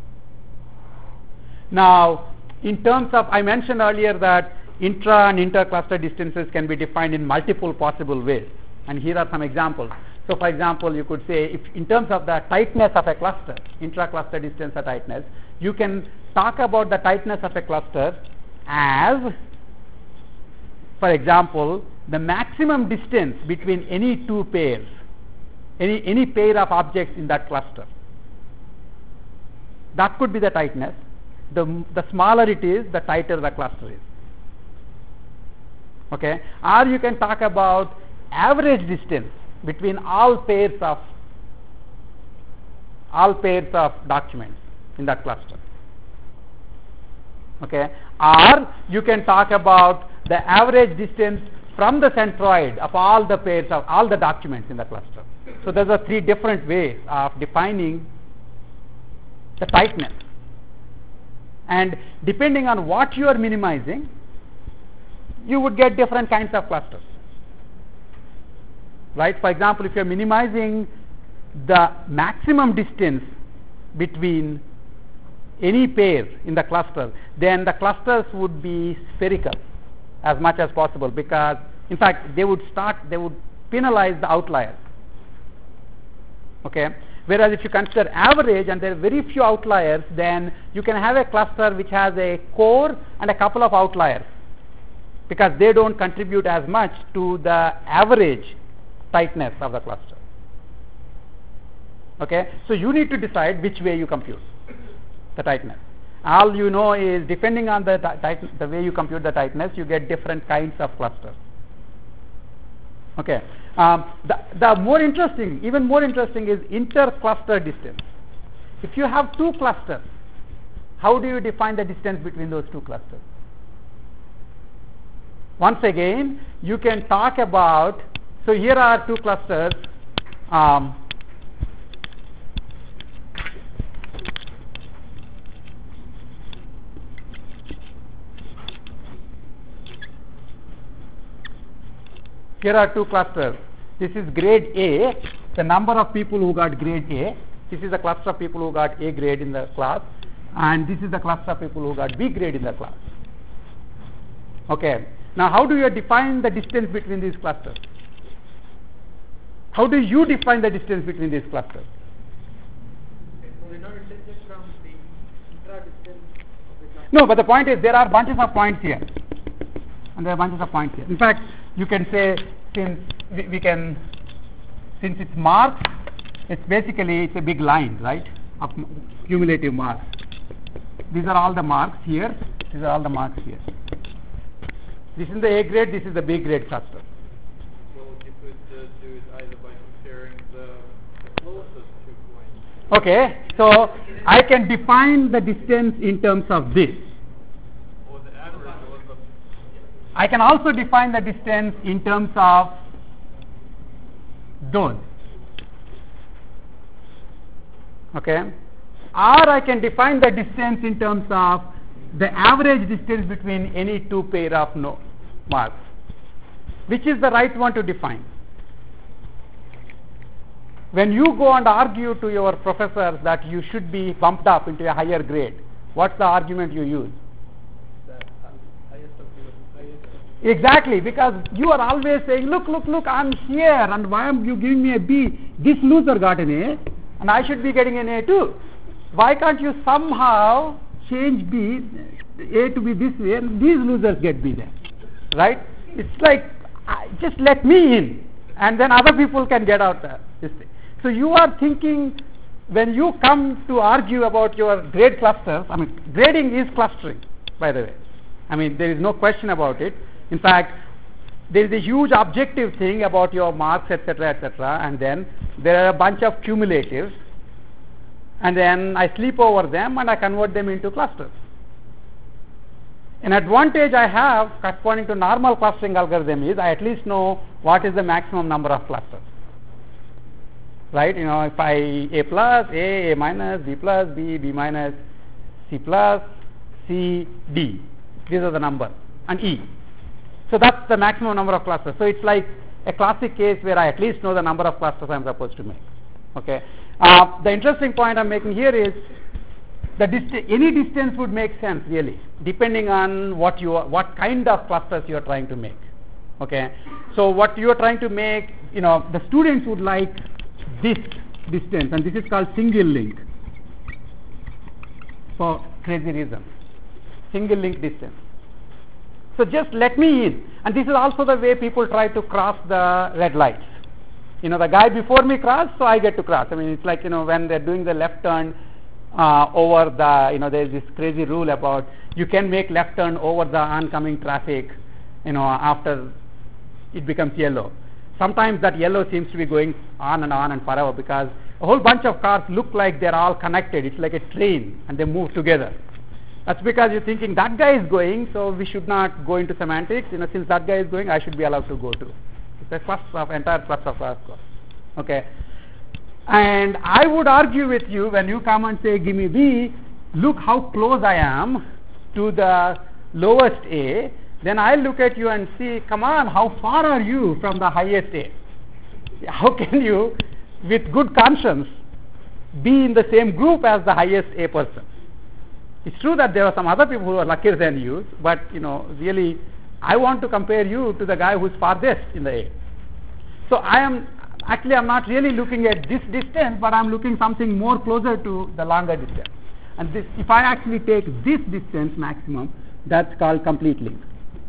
Now, in terms of, I mentioned earlier that intra and inter-cluster distances can be defined in multiple possible ways, and here are some examples. So, for example, you could say, if in terms of the tightness of a cluster, intra-cluster distance or tightness, you can talk about the tightness of a cluster as, for example, the maximum distance between any two pairs, any, any pair of objects in that cluster. That could be the tightness. The, the smaller it is, the tighter the cluster is. Okay? Or you can talk about average distance between all pairs of all pairs of documents in that cluster. Okay? Or you can talk about the average distance from the centroid of all the pairs of all the documents in the cluster. So those are three different ways of defining the tightness. And depending on what you are minimizing, you would get different kinds of clusters. Right? For example, if you are minimizing the maximum distance between any pair in the cluster, then the clusters would be spherical as much as possible, because in fact they would start they would penalize the outliers. Okay? Whereas if you consider average and there are very few outliers, then you can have a cluster which has a core and a couple of outliers, because they don't contribute as much to the average tightness of the cluster. Okay? So you need to decide which way you compute the tightness. All you know is, depending on the tight, the way you compute the tightness, you get different kinds of clusters. Okay. Um, the, the more interesting, even more interesting is inter-cluster distance. If you have two clusters, how do you define the distance between those two clusters? Once again, you can talk about, so here are two clusters. Um, here are two clusters. This is grade A, the number of people who got grade A. This is the cluster of people who got A grade in the class, and this is the cluster of people who got B grade in the class. Okay. Now, how do you define the distance between these clusters? How do you define the distance between these clusters? We're not interested from the intra distance of the cluster. No, but the point is there are bunches of points here, and there are bunches of points here. In fact, you can say, since we, we can, since it's marks, it's basically it's a big line, right, of cumulative marks. These are all the marks here. These are all the marks here. This is the A grade. This is the B grade cluster. Well, you could uh, do it either by comparing the, the closest two points. Okay, so I can define the distance in terms of this. Or the average or the I can also define the distance in terms of those. Okay, or I can define the distance in terms of the average distance between any two pair of no marks. Which is the right one to define? When you go and argue to your professors that you should be bumped up into a higher grade, what's the argument you use? Exactly, because you are always saying, look, look, look, I'm here, and why are you giving me a B? This loser got an A, and I should be getting an A too. Why can't you somehow change B, A to be this way, and these losers get B there, right? It's like, uh, just let me in, and then other people can get out there. This thing. So you are thinking, when you come to argue about your grade clusters, I mean, grading is clustering, by the way. I mean, there is no question about it. In fact, there is a huge objective thing about your marks, et cetera, et cetera, and then there are a bunch of cumulatives, and then I sleep over them and I convert them into clusters. An advantage I have corresponding to normal clustering algorithm is I at least know what is the maximum number of clusters. Right? You know, if I A plus, A, A minus, B plus, B, B minus, C plus, C, D. These are the numbers, and E. So that's the maximum number of clusters. So it's like a classic case where I at least know the number of clusters I'm supposed to make. Okay. Uh, the interesting point I'm making here is the dist- any distance would make sense really, depending on what you are, what kind of clusters you are trying to make. Okay. So what you are trying to make, you know, the students would like this distance, and this is called single link for crazy reasons. Single link distance. So just let me in, and this is also the way people try to cross the red lights. You know, the guy before me crossed, so I get to cross. I mean, it's like, you know, when they're doing the left turn uh, over the, you know, there's this crazy rule about you can make left turn over the oncoming traffic, you know, after it becomes yellow. Sometimes that yellow seems to be going on and on and forever because a whole bunch of cars look like they're all connected. It's like a train and they move together. That's because you're thinking that guy is going, so we should not go into semantics. You know, since that guy is going, I should be allowed to go too. It's a cluster of entire cluster of cars. Okay. And I would argue with you when you come and say, give me B, look how close I am to the lowest A. Then I look at you and see, come on, how far are you from the highest A? How can you, with good conscience, be in the same group as the highest A person? It's true that there are some other people who are luckier than you, but, you know, really, I want to compare you to the guy who's farthest in the A. So I am, actually I'm not really looking at this distance, but I'm looking something more closer to the longer distance. And this, if I actually take this distance maximum, that's called complete link.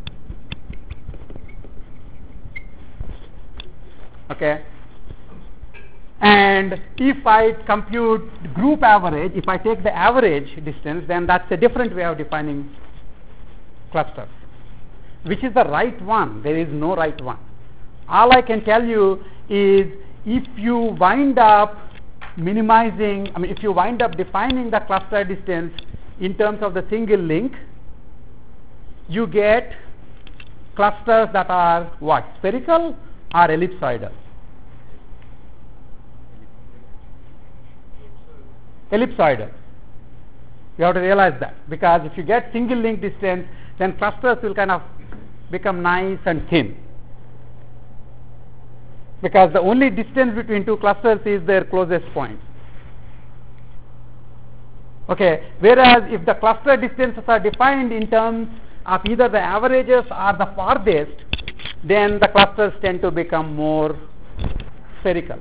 Okay. And if I compute group average, if I take the average distance, then that's a different way of defining clusters. Which is the right one? There is no right one. All I can tell you is if you wind up minimizing, I mean, if you wind up defining the cluster distance in terms of the single link, you get clusters that are what? Spherical or ellipsoidal? Ellipsoidal. You have to realize that, because if you get single link distance, then clusters will kind of become nice and thin, because the only distance between two clusters is their closest point. Okay, whereas if the cluster distances are defined in terms of either the averages or the farthest, then the clusters tend to become more spherical.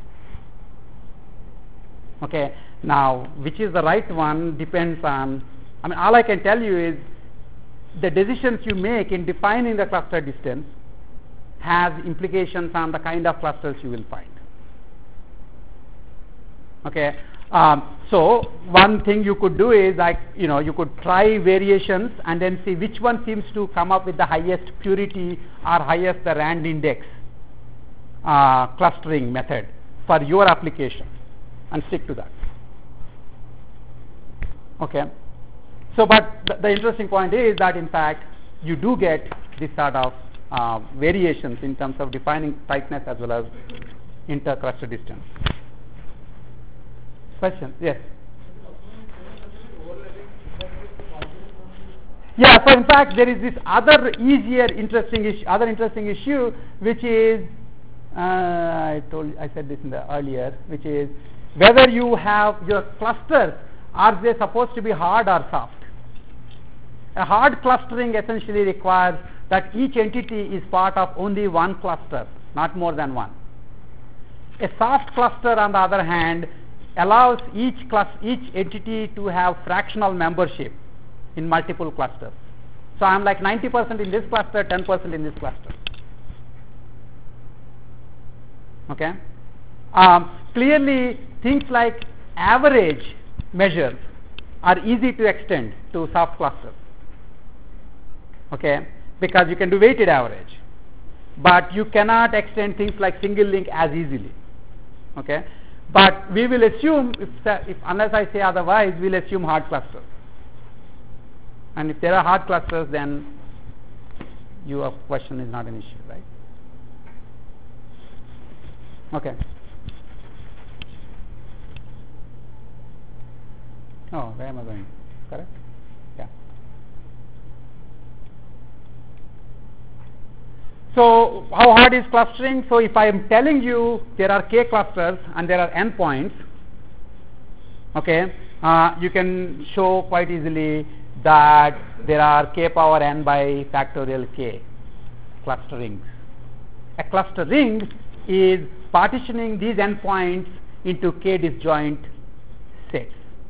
Okay, now which is the right one depends on, I mean, all I can tell you is the decisions you make in defining the cluster distance has implications on the kind of clusters you will find. Okay, um, so one thing you could do is, like, you know, you could try variations and then see which one seems to come up with the highest purity or highest the Rand index uh, clustering method for your application, and stick to that. Okay. So, but the, the interesting point is that in fact you do get this sort of uh, variations in terms of defining tightness as well as inter-cluster distance. Question? Yes. Yeah. So in fact there is this other easier interesting issue, other interesting issue which is uh, I told I said this in the earlier, which is whether you have your clusters, are they supposed to be hard or soft? A hard clustering essentially requires that each entity is part of only one cluster, not more than one. A soft cluster, on the other hand, allows each class, each entity to have fractional membership in multiple clusters. So I'm like ninety percent in this cluster, ten percent in this cluster. Okay. Um, clearly, things like average measures are easy to extend to soft clusters. Okay, because you can do weighted average, but you cannot extend things like single link as easily. Okay, but we will assume, if, if unless I say otherwise, we'll assume hard clusters. And if there are hard clusters, then your question is not an issue, right? Okay. Oh, where am I going? Correct? Yeah. So how hard is clustering? So if I am telling you there are k clusters and there are n points, okay, uh, you can show quite easily that there are k power n by factorial k cluster rings. A cluster ring is partitioning these n points into k disjoint sets,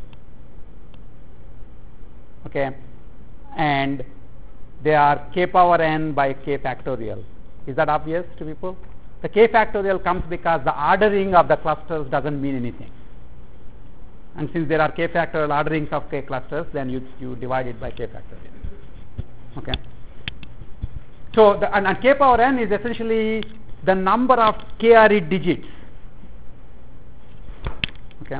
okay, and they are k power n by k factorial. Is that obvious to people? The k factorial comes because the ordering of the clusters doesn't mean anything, and since there are k factorial orderings of k clusters, then you you divide it by k factorial. Okay. So the, and, and k power n is essentially the number of k R E digits. Okay.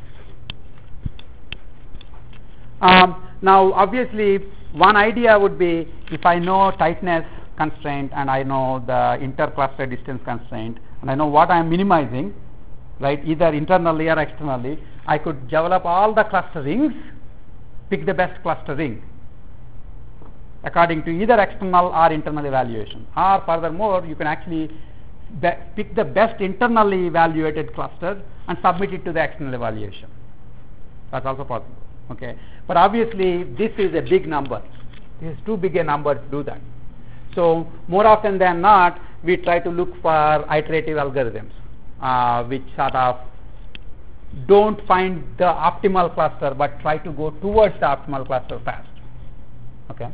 Um, now, obviously, one idea would be if I know tightness constraint and I know the intercluster distance constraint and I know what I am minimizing, right, either internally or externally, I could develop all the cluster rings, pick the best cluster ring according to either external or internal evaluation. Or furthermore, you can actually be pick the best internally evaluated cluster and submit it to the external evaluation. That's also possible. Okay, but obviously this is a big number. This is too big a number to do that. So more often than not, we try to look for iterative algorithms, uh, which sort of don't find the optimal cluster, but try to go towards the optimal cluster fast. Okay.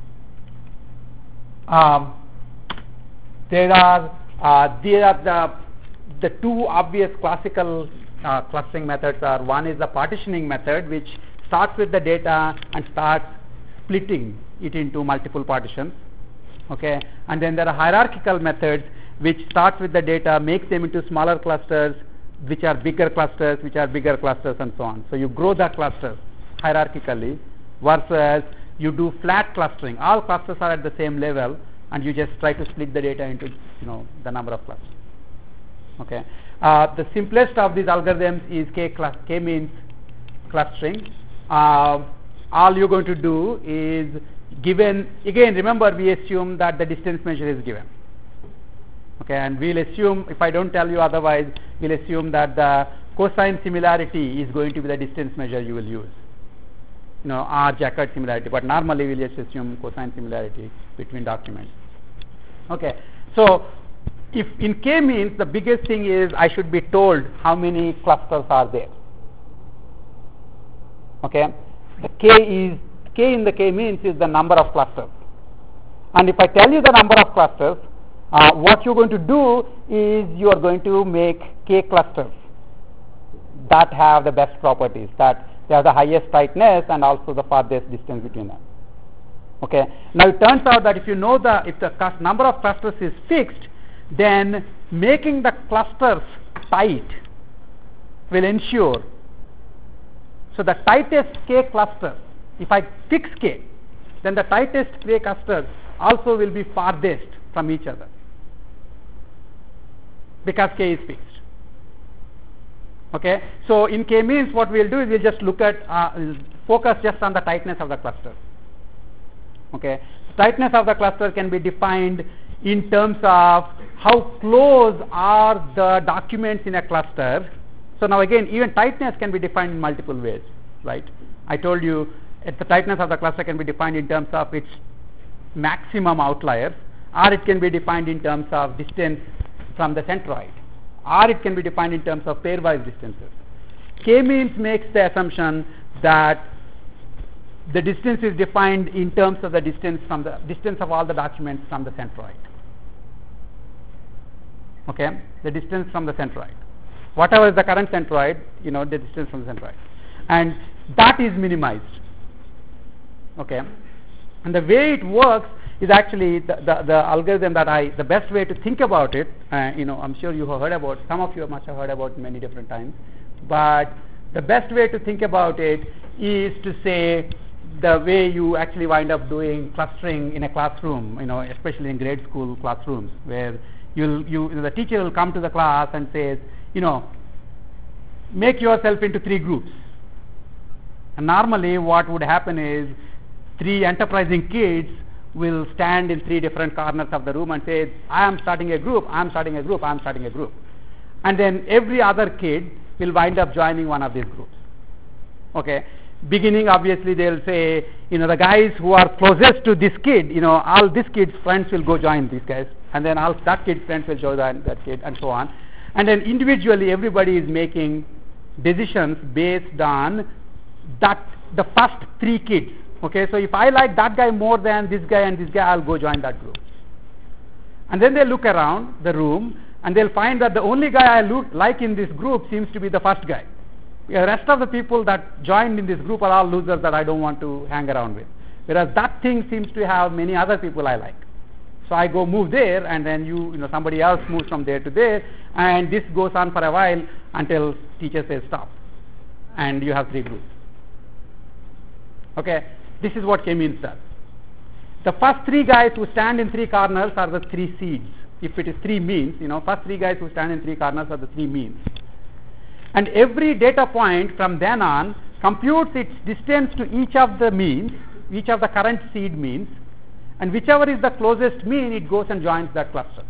Um, there are uh, there are the the two obvious classical uh, clustering methods are, one is the partitioning method, which starts with the data and starts splitting it into multiple partitions, okay, and then there are hierarchical methods which starts with the data, makes them into smaller clusters, which are bigger clusters, which are bigger clusters, and so on. So you grow the clusters hierarchically, versus you do flat clustering. All clusters are at the same level, and you just try to split the data into, you know, the number of clusters. Okay. Uh, the simplest of these algorithms is k, k means clustering. Uh, all you're going to do is, given, again remember we assume that the distance measure is given. Okay, and we'll assume, if I don't tell you otherwise, we'll assume that the cosine similarity is going to be the distance measure you will use. You know, or Jaccard similarity, but normally we'll just assume cosine similarity between documents. Okay, so if in k means, the biggest thing is I should be told how many clusters are there. Okay, the k is, k in the k means is the number of clusters, and if I tell you the number of clusters, uh, what you're going to do is you are going to make k clusters that have the best properties, that they have the highest tightness and also the farthest distance between them. Okay, now it turns out that if you know the, if the number of clusters is fixed, then making the clusters tight will ensure, so the tightest k cluster, if I fix k, then the tightest k clusters also will be farthest from each other, because k is fixed. Okay, so in k means what we'll do is we'll just look at, uh, focus just on the tightness of the cluster. Okay, tightness of the cluster can be defined in terms of how close are the documents in a cluster. So now again, even tightness can be defined in multiple ways, right? I told you at the tightness of the cluster can be defined in terms of its maximum outliers, or it can be defined in terms of distance from the centroid, or it can be defined in terms of pairwise distances. K means makes the assumption that the distance is defined in terms of the distance from the distance of all the documents from the centroid. Okay, the distance from the centroid, whatever is the current centroid, you know, the distance from the centroid, and that is minimized. Okay, and the way it works is actually the, the, the algorithm that I, the best way to think about it, uh, you know, I'm sure you have heard about, some of you must have heard about many different times, but the best way to think about it is to say the way you actually wind up doing clustering in a classroom, you know, especially in grade school classrooms, where you'll, you, the teacher will come to the class and says, you know, make yourself into three groups. And normally what would happen is three enterprising kids will stand in three different corners of the room and say, I am starting a group, I am starting a group, I am starting a group. And then every other kid will wind up joining one of these groups. Okay. Beginning, obviously, they'll say, you know, the guys who are closest to this kid, you know, all this kid's friends will go join these guys. And then all that kid's friends will join that kid, and so on. And then individually, everybody is making decisions based on that, the first three kids. Okay, so if I like that guy more than this guy and this guy, I'll go join that group. And then they look around the room and they'll find that the only guy I look like in this group seems to be the first guy. The rest of the people that joined in this group are all losers that I don't want to hang around with. Whereas that thing seems to have many other people I like. So I go move there, and then you, you know, somebody else moves from there to there, and this goes on for a while until teacher says stop. And you have three groups. Okay, this is what K-means does. The first three guys who stand in three corners are the three seeds. If it is three means, you know, first three guys who stand in three corners are the three means. And every data point from then on computes its distance to each of the means, each of the current seed means, and whichever is the closest mean, it goes and joins that cluster.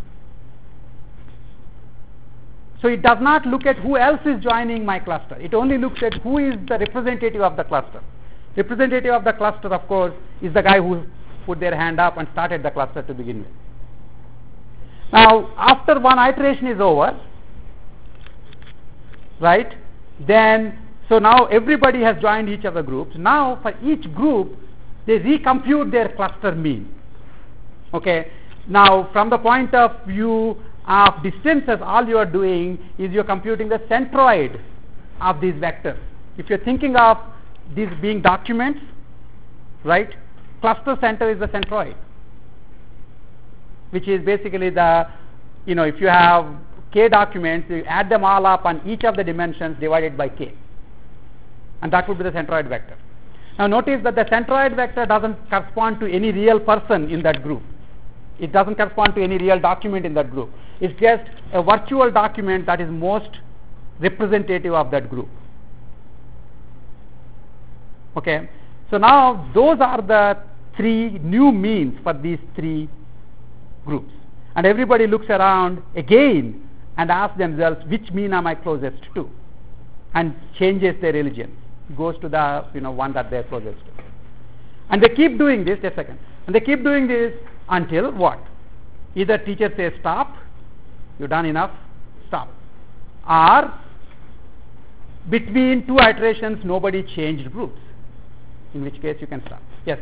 So it does not look at who else is joining my cluster. It only looks at who is the representative of the cluster. Representative of the cluster, of course, is the guy who put their hand up and started the cluster to begin with. Now, after one iteration is over, right, then, so now everybody has joined each of the groups. Now, for each group, they recompute their cluster mean. Okay. Now, from the point of view of distances, all you are doing is you are computing the centroid of these vectors. If you are thinking of these being documents, right, cluster center is the centroid, which is basically the, you know, if you have k documents, you add them all up on each of the dimensions divided by k, and that would be the centroid vector. Now notice that the centroid vector doesn't correspond to any real person in that group. It doesn't correspond to any real document in that group. It's just a virtual document that is most representative of that group. Okay, so now those are the three new means for these three groups, and everybody looks around again and asks themselves, which mean am I closest to, and changes their religion, goes to the, you know, one that they're closest to, and they keep doing this. Just a second, and they keep doing this until what? Either teacher says stop, you've done enough, stop, or between two iterations nobody changed groups, in which case you can stop. Yes.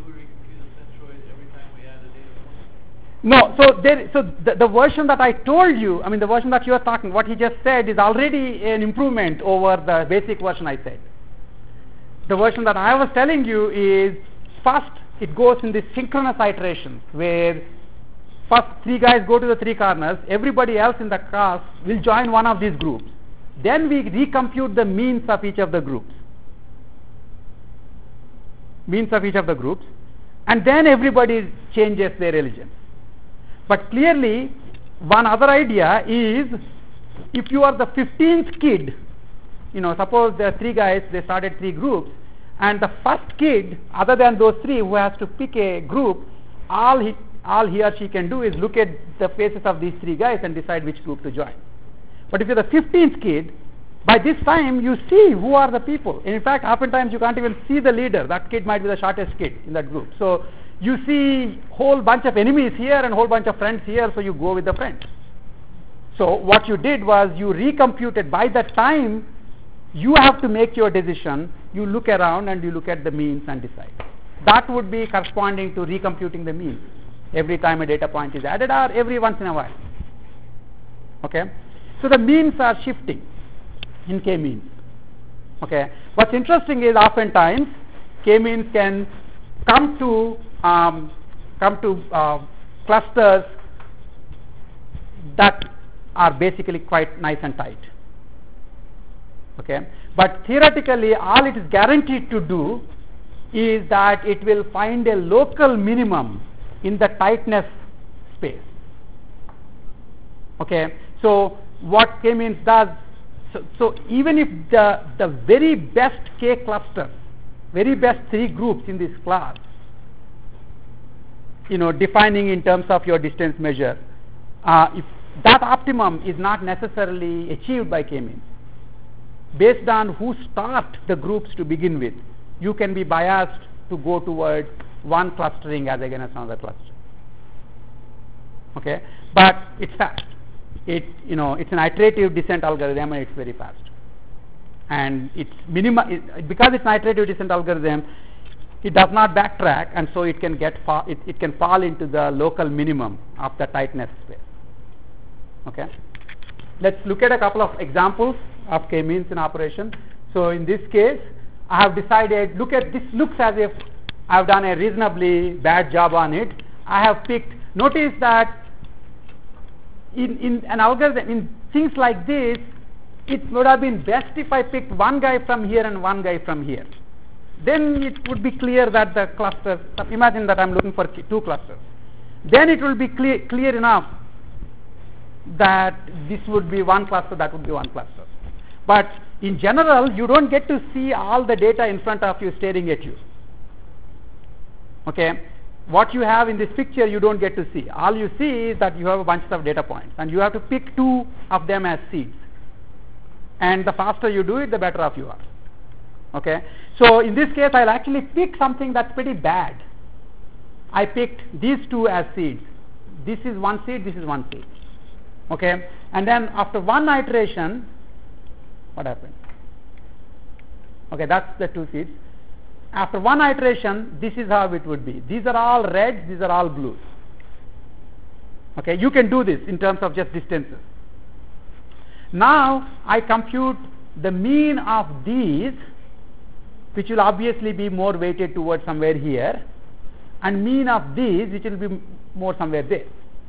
No, so there, so the, the version that I told you, I mean the version that you are talking, what he just said is already an improvement over the basic version I said. The version that I was telling you is first it goes in the synchronous iterations where first three guys go to the three corners, everybody else in the class will join one of these groups. Then we recompute the means of each of the groups. Means of each of the groups, and then everybody changes their religion. But clearly, one other idea is, if you are the fifteenth kid, you know, suppose there are three guys, they started three groups, and the first kid, other than those three who has to pick a group, all he, all he or she can do is look at the faces of these three guys and decide which group to join. But if you're the fifteenth kid, by this time you see who are the people. And in fact, oftentimes you can't even see the leader. That kid might be the shortest kid in that group. So you see whole bunch of enemies here and whole bunch of friends here, so you go with the friends. So what you did was you recomputed. By that time you have to make your decision. You look around and you look at the means and decide. That would be corresponding to recomputing the means every time a data point is added, or every once in a while. Okay, so the means are shifting in k-means. Okay, what's interesting is oftentimes k-means can come to um, come to uh, clusters that are basically quite nice and tight. Okay, but theoretically all it is guaranteed to do is that it will find a local minimum in the tightness space. Okay, so what k-means does, so, so even if the, the very best k cluster, very best three groups in this class you know, defining in terms of your distance measure, uh, if that optimum is not necessarily achieved by k-means, based on who start the groups to begin with, you can be biased to go towards one clustering as against another cluster. Okay, but it's fast. It, you know, it's an iterative descent algorithm, and it's very fast. And it's minima it, because it's an iterative descent algorithm, it does not backtrack, and so it can get fa- it, it can fall into the local minimum of the tightness space. Okay, let's look at a couple of examples of k-means in operation. So in this case, I have decided, look at this, looks as if I have done a reasonably bad job on it. I have picked, notice that in, in an algorithm, in things like this, it would have been best if I picked one guy from here and one guy from here. Then it would be clear that the clusters, imagine that I am looking for two clusters. Then it will be clear, clear enough that this would be one cluster, that would be one cluster. But in general, you don't get to see all the data in front of you staring at you. Okay, what you have in this picture you don't get to see. All you see is that you have a bunch of data points, and you have to pick two of them as seeds. And the faster you do it, the better off you are. Okay, so in this case, I'll actually pick something that's pretty bad. I picked these two as seeds. This is one seed, this is one seed. Okay, and then after one iteration, what happened? Okay, that's the two seeds. After one iteration, this is how it would be. These are all reds, these are all blues. Okay, you can do this in terms of just distances. Now I compute the mean of these, which will obviously be more weighted towards somewhere here, and mean of these, which will be more somewhere there.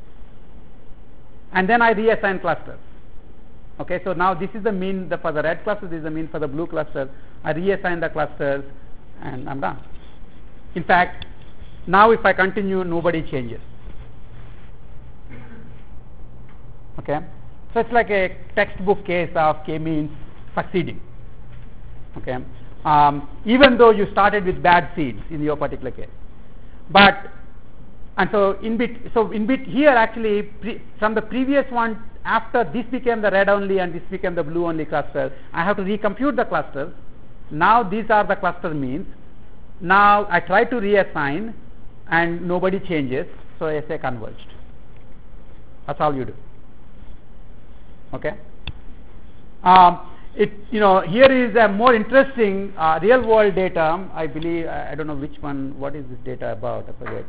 And then I reassign clusters. Okay, so now this is the mean the, for the red cluster, this is the mean for the blue cluster. I reassign the clusters, and I'm done. In fact, now if I continue, nobody changes. Okay, so it's like a textbook case of k-means succeeding. Okay, um, even though you started with bad seeds in your particular case, but and so in bit so in bit here actually pre, from the previous one, after this became the red only and this became the blue only cluster, I have to recompute the clusters. Now these are the cluster means. Now I try to reassign, and nobody changes, so I say converged. That's all you do. Okay. Um, it you know here is a more interesting uh, real world data. I believe I, I don't know which one. What is this data about? I forget.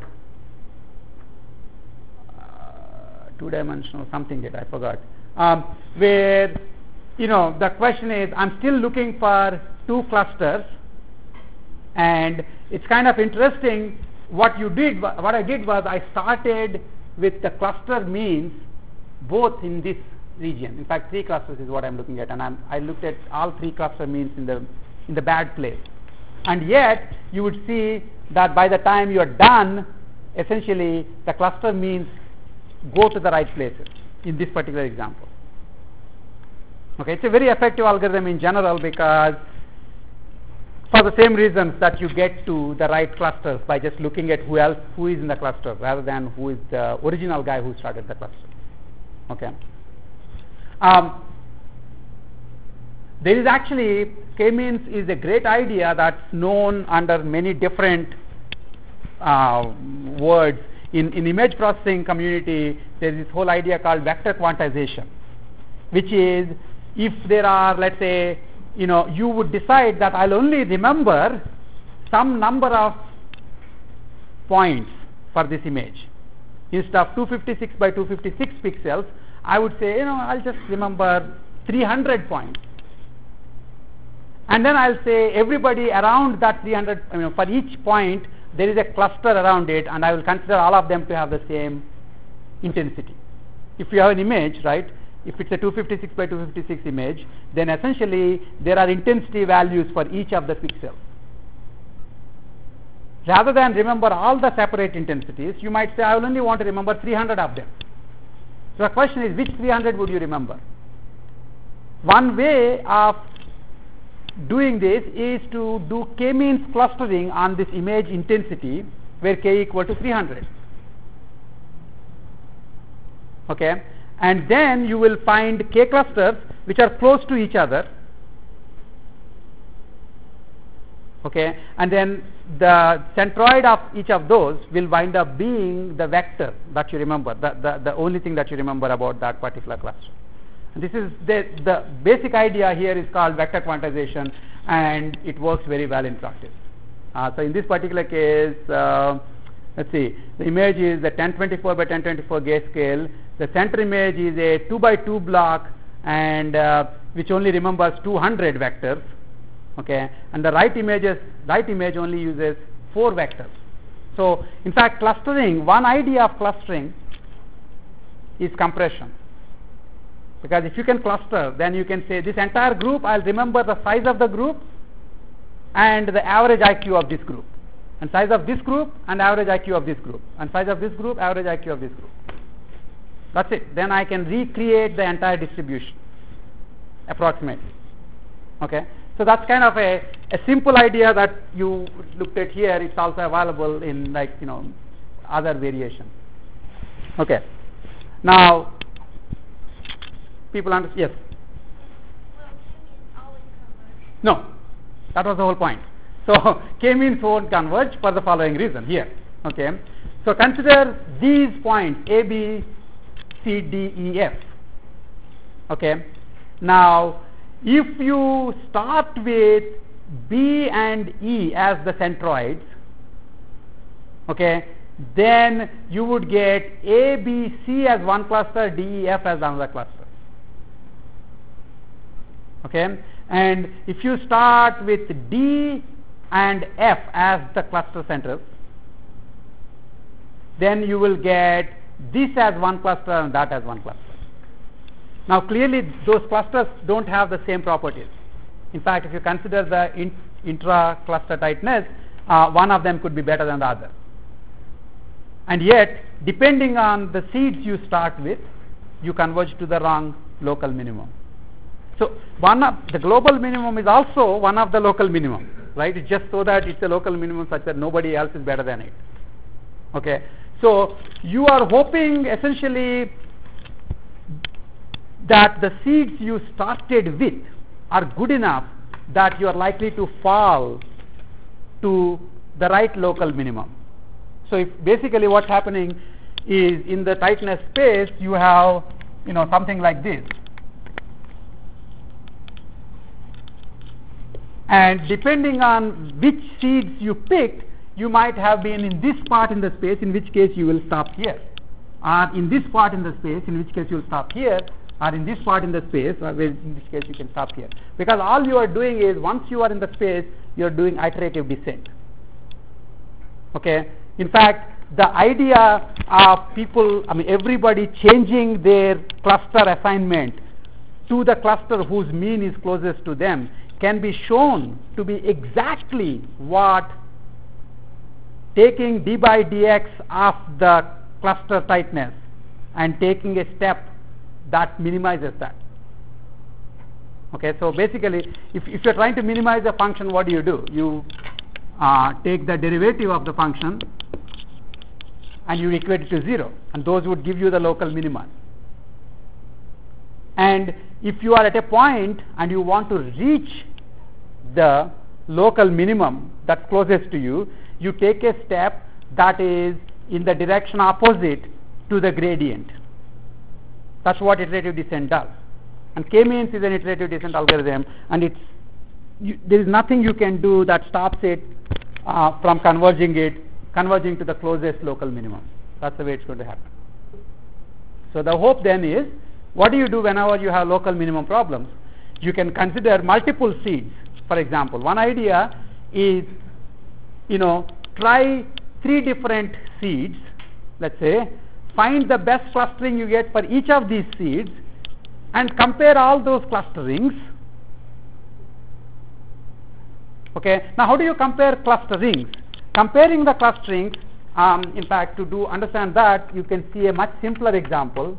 Uh, two dimensional something data. I forgot. Um, where you know the question is, I'm still looking for two clusters, and it's kind of interesting. What you did, what I did was I started with the cluster means both in this region. In fact, three clusters is what I'm looking at, and I'm, I looked at all three cluster means in the in the bad place. And yet, you would see that by the time you are done, essentially the cluster means go to the right places in this particular example. Okay, it's a very effective algorithm in general because for the same reasons that you get to the right clusters by just looking at who else who is in the cluster rather than who is the original guy who started the cluster. Okay. Um, there is actually k-means is a great idea that's known under many different uh, words. In, in image processing community, there is this whole idea called vector quantization, which is if there are, let's say, you know, you would decide that I'll only remember some number of points for this image. Instead of two fifty-six by two fifty-six pixels, I would say, you know, I'll just remember three hundred points. And then I'll say everybody around that three hundred, I mean, for each point, there is a cluster around it, and I will consider all of them to have the same intensity. If you have an image, right, if it's a two fifty-six by two fifty-six image, then essentially there are intensity values for each of the pixels. Rather than remember all the separate intensities, you might say, I will only want to remember three hundred of them. So the question is, which three hundred would you remember? One way of doing this is to do k-means clustering on this image intensity, where k equal to three hundred. Okay, and then you will find k clusters which are close to each other. Okay, and then the centroid of each of those will wind up being the vector that you remember, the, the, the only thing that you remember about that particular cluster. And this is the, the basic idea here is called vector quantization, and it works very well in practice. Uh, so in this particular case, uh, let's see, the image is the ten twenty-four by ten twenty-four gauge scale. The center image is a two by two block, and uh, which only remembers two hundred vectors. Okay, and the right images, right image only uses four vectors. So in fact, clustering, one idea of clustering is compression. Because if you can cluster, then you can say this entire group, I'll remember the size of the group and the average I Q of this group, and size of this group and average I Q of this group, and size of this group, average I Q of this group. That's it. Then I can recreate the entire distribution approximately. Okay. So that's kind of a, a simple idea that you looked at here. It's also available in, like, you know, other variations. Okay. Now, people understand? Yes. Well, k-means always converge. No, that was the whole point. So k-means won't converge for the following reason here. Okay. So consider these points A, B, C, D, E, F. Okay. Now, if you start with B and E as the centroids, okay, then you would get A, B, C as one cluster, D, E, F as another cluster. Okay, and if you start with D and F as the cluster centers, then you will get this as one cluster and that as one cluster. Now clearly those clusters don't have the same properties. In fact, if you consider the in, intra-cluster tightness, uh, one of them could be better than the other. And yet, depending on the seeds you start with, you converge to the wrong local minimum. So one of the global minimum is also one of the local minimum, right? It's just so that it's a local minimum such that nobody else is better than it. Okay, so you are hoping essentially that the seeds you started with are good enough that you are likely to fall to the right local minimum. So if basically what's happening is in the tightness space you have, you know, something like this, and depending on which seeds you picked, you might have been in this part in the space, in which case you will stop here, or in this part in the space, in which case you will stop here, or in this part in the space, or in this case you can stop here. Because all you are doing is, once you are in the space, you are doing iterative descent. Okay. In fact, the idea of people, I mean everybody changing their cluster assignment to the cluster whose mean is closest to them can be shown to be exactly what taking d by dx of the cluster tightness and taking a step that minimizes that. Okay, so basically if, if you're trying to minimize a function, what do you do? You uh, take the derivative of the function and you equate it to zero, and those would give you the local minima. And if you are at a point and you want to reach the local minimum that's closest to you, you take a step that is in the direction opposite to the gradient. That's what iterative descent does. And k-means is an iterative descent algorithm, and it's you, there is nothing you can do that stops it uh, from converging it, converging to the closest local minimum. That's the way it's going to happen. So the hope then is, what do you do whenever you have local minimum problems? You can consider multiple seeds. For example, one idea is, you know, try three different seeds, let's say, find the best clustering you get for each of these seeds and compare all those clusterings. Okay, now how do you compare clusterings? Comparing the clusterings, um, in fact, to do understand that, you can see a much simpler example.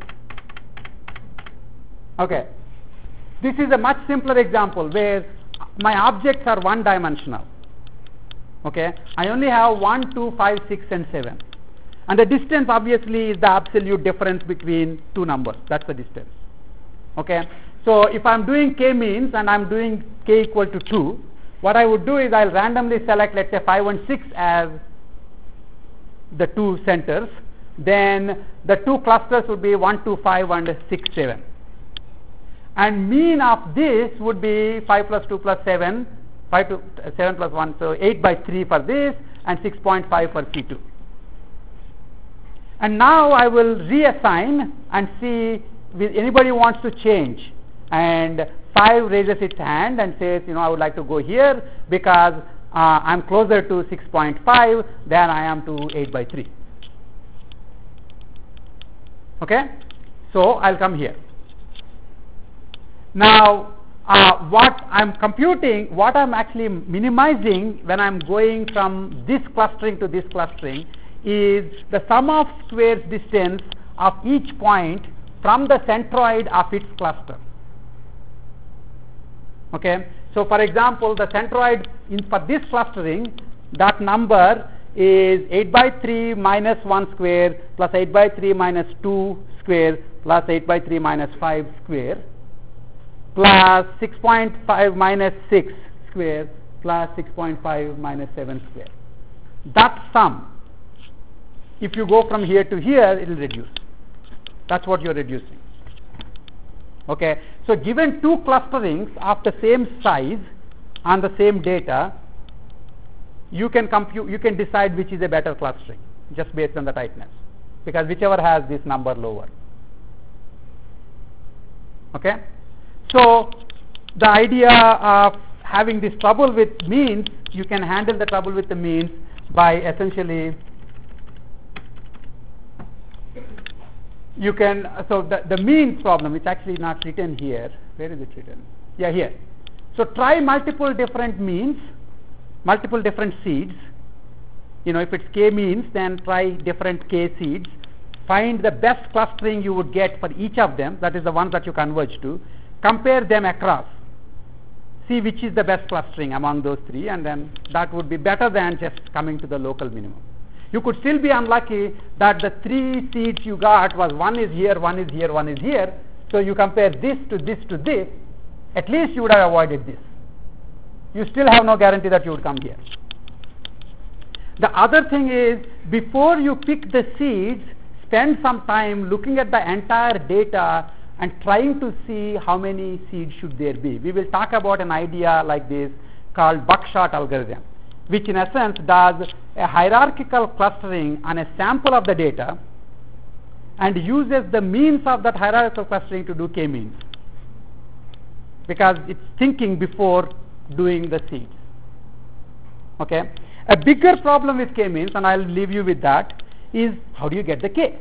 Okay, this is a much simpler example where my objects are one dimensional. Okay, I only have one, two, five, six, and seven. And the distance obviously is the absolute difference between two numbers. That's the distance. Okay. So if I'm doing k-means and I'm doing k equal to two, what I would do is I'll randomly select, let's say, five and six as the two centers. Then the two clusters would be one, two, five and six, seven. And mean of this would be five plus two plus seven, five to seven plus one, so eight by three for this and six point five for C two. And now I will reassign and see if anybody wants to change. And five raises its hand and says, you know, I would like to go here because uh, I'm closer to six point five than I am to eight by three. Okay? So I'll come here. Now, uh, what I'm computing, what I'm actually minimizing when I'm going from this clustering to this clustering is the sum of squares distance of each point from the centroid of its cluster. Okay? So, for example, the centroid in for this clustering, that number is eight by three minus one square plus eight by three minus two square plus eight by three minus five square plus six point five minus six square plus six point five minus seven square. That sum, if you go from here to here, it will reduce. That's what you're reducing. Okay. So given two clusterings of the same size on the same data, you can compute, you can decide which is a better clustering just based on the tightness, because whichever has this number lower. Okay. So the idea of having this trouble with means, you can handle the trouble with the means by essentially you can, so the, the means problem, it's actually not written here. Where is it written? Yeah, here. So try multiple different means, multiple different seeds. You know, if it's k means, then try different k seeds. Find the best clustering you would get for each of them, that is the ones that you converge to. Compare them across. See which is the best clustering among those three, and then that would be better than just coming to the local minimum. You could still be unlucky that the three seeds you got was one is here, one is here, one is here. So you compare this to this to this, at least you would have avoided this. You still have no guarantee that you would come here. The other thing is, before you pick the seeds, spend some time looking at the entire data and trying to see how many seeds should there be. We will talk about an idea like this called buckshot algorithm, which in essence does a hierarchical clustering on a sample of the data and uses the means of that hierarchical clustering to do k-means, because it's thinking before doing the seeds. Okay? A bigger problem with k-means, and I'll leave you with that, is how do you get the k?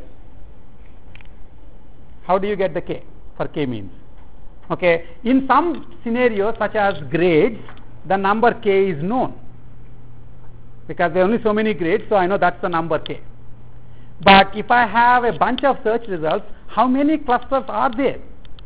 How do you get the k for k-means? Okay? In some scenarios, such as grades, the number k is known, because there are only so many grades, so I know that's the number k. But if I have a bunch of search results, how many clusters are there?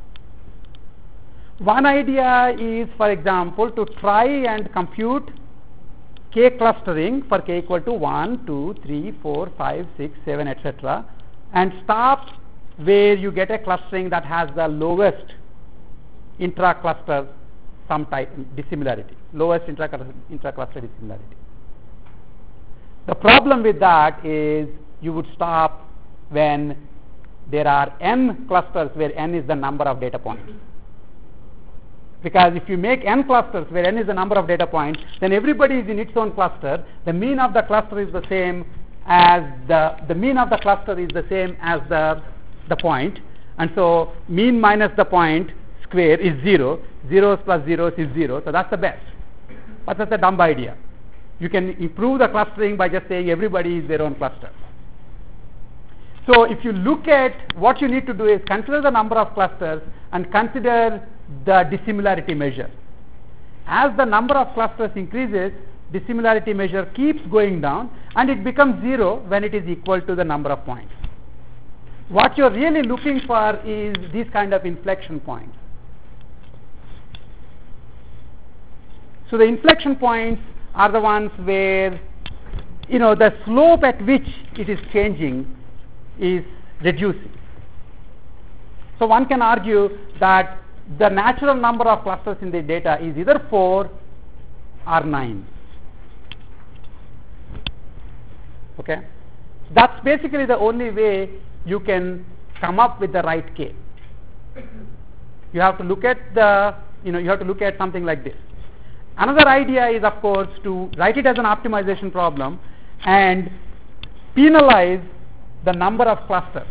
One idea is, for example, to try and compute k clustering for k equal to one, two, three, four, five, six, seven, et cetera, and stop where you get a clustering that has the lowest intra-cluster sum type dissimilarity, lowest intra-cluster intra-cluster dissimilarity. The problem with that is you would stop when there are n clusters where n is the number of data points. Because if you make n clusters where n is the number of data points, then everybody is in its own cluster. The mean of the cluster is the same as the, the mean of the cluster is the same as the, the point. And so mean minus the point square is zero. Zeros plus zeros is zero. So that's the best. But that's a dumb idea. You can improve the clustering by just saying everybody is their own cluster. So if you look at what you need to do is consider the number of clusters and consider the dissimilarity measure. As the number of clusters increases, dissimilarity measure keeps going down and it becomes zero when it is equal to the number of points. What you're really looking for is these kind of inflection points. So the inflection points are the ones where you know, the slope at which it is changing is reducing. So one can argue that the natural number of clusters in the data is either four or nine. Okay, that's basically the only way you can come up with the right K. You have to look at the, you know, you have to look at something like this. Another idea is, of course, to write it as an optimization problem and penalize the number of clusters.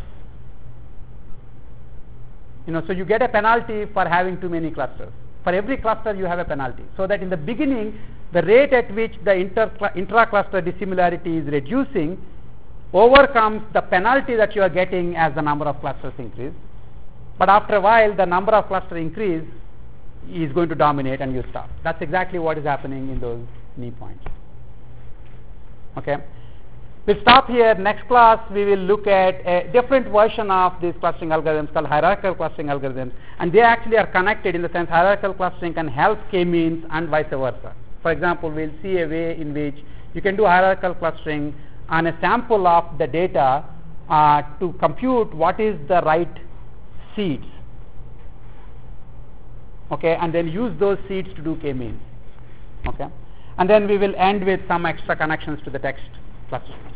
You know, so you get a penalty for having too many clusters. For every cluster you have a penalty. So that in the beginning, the rate at which the inter intra-cluster dissimilarity is reducing overcomes the penalty that you are getting as the number of clusters increase. But after a while, the number of clusters increase is going to dominate and you stop. That's exactly what is happening in those knee points. Okay. We'll stop here. Next class, we will look at a different version of these clustering algorithms called hierarchical clustering algorithms. And they actually are connected in the sense hierarchical clustering can help k-means and vice versa. For example, we'll see a way in which you can do hierarchical clustering on a sample of the data uh, to compute what is the right seeds. Okay, and then use those seeds to do k-means. Okay, and then we will end with some extra connections to the text cluster.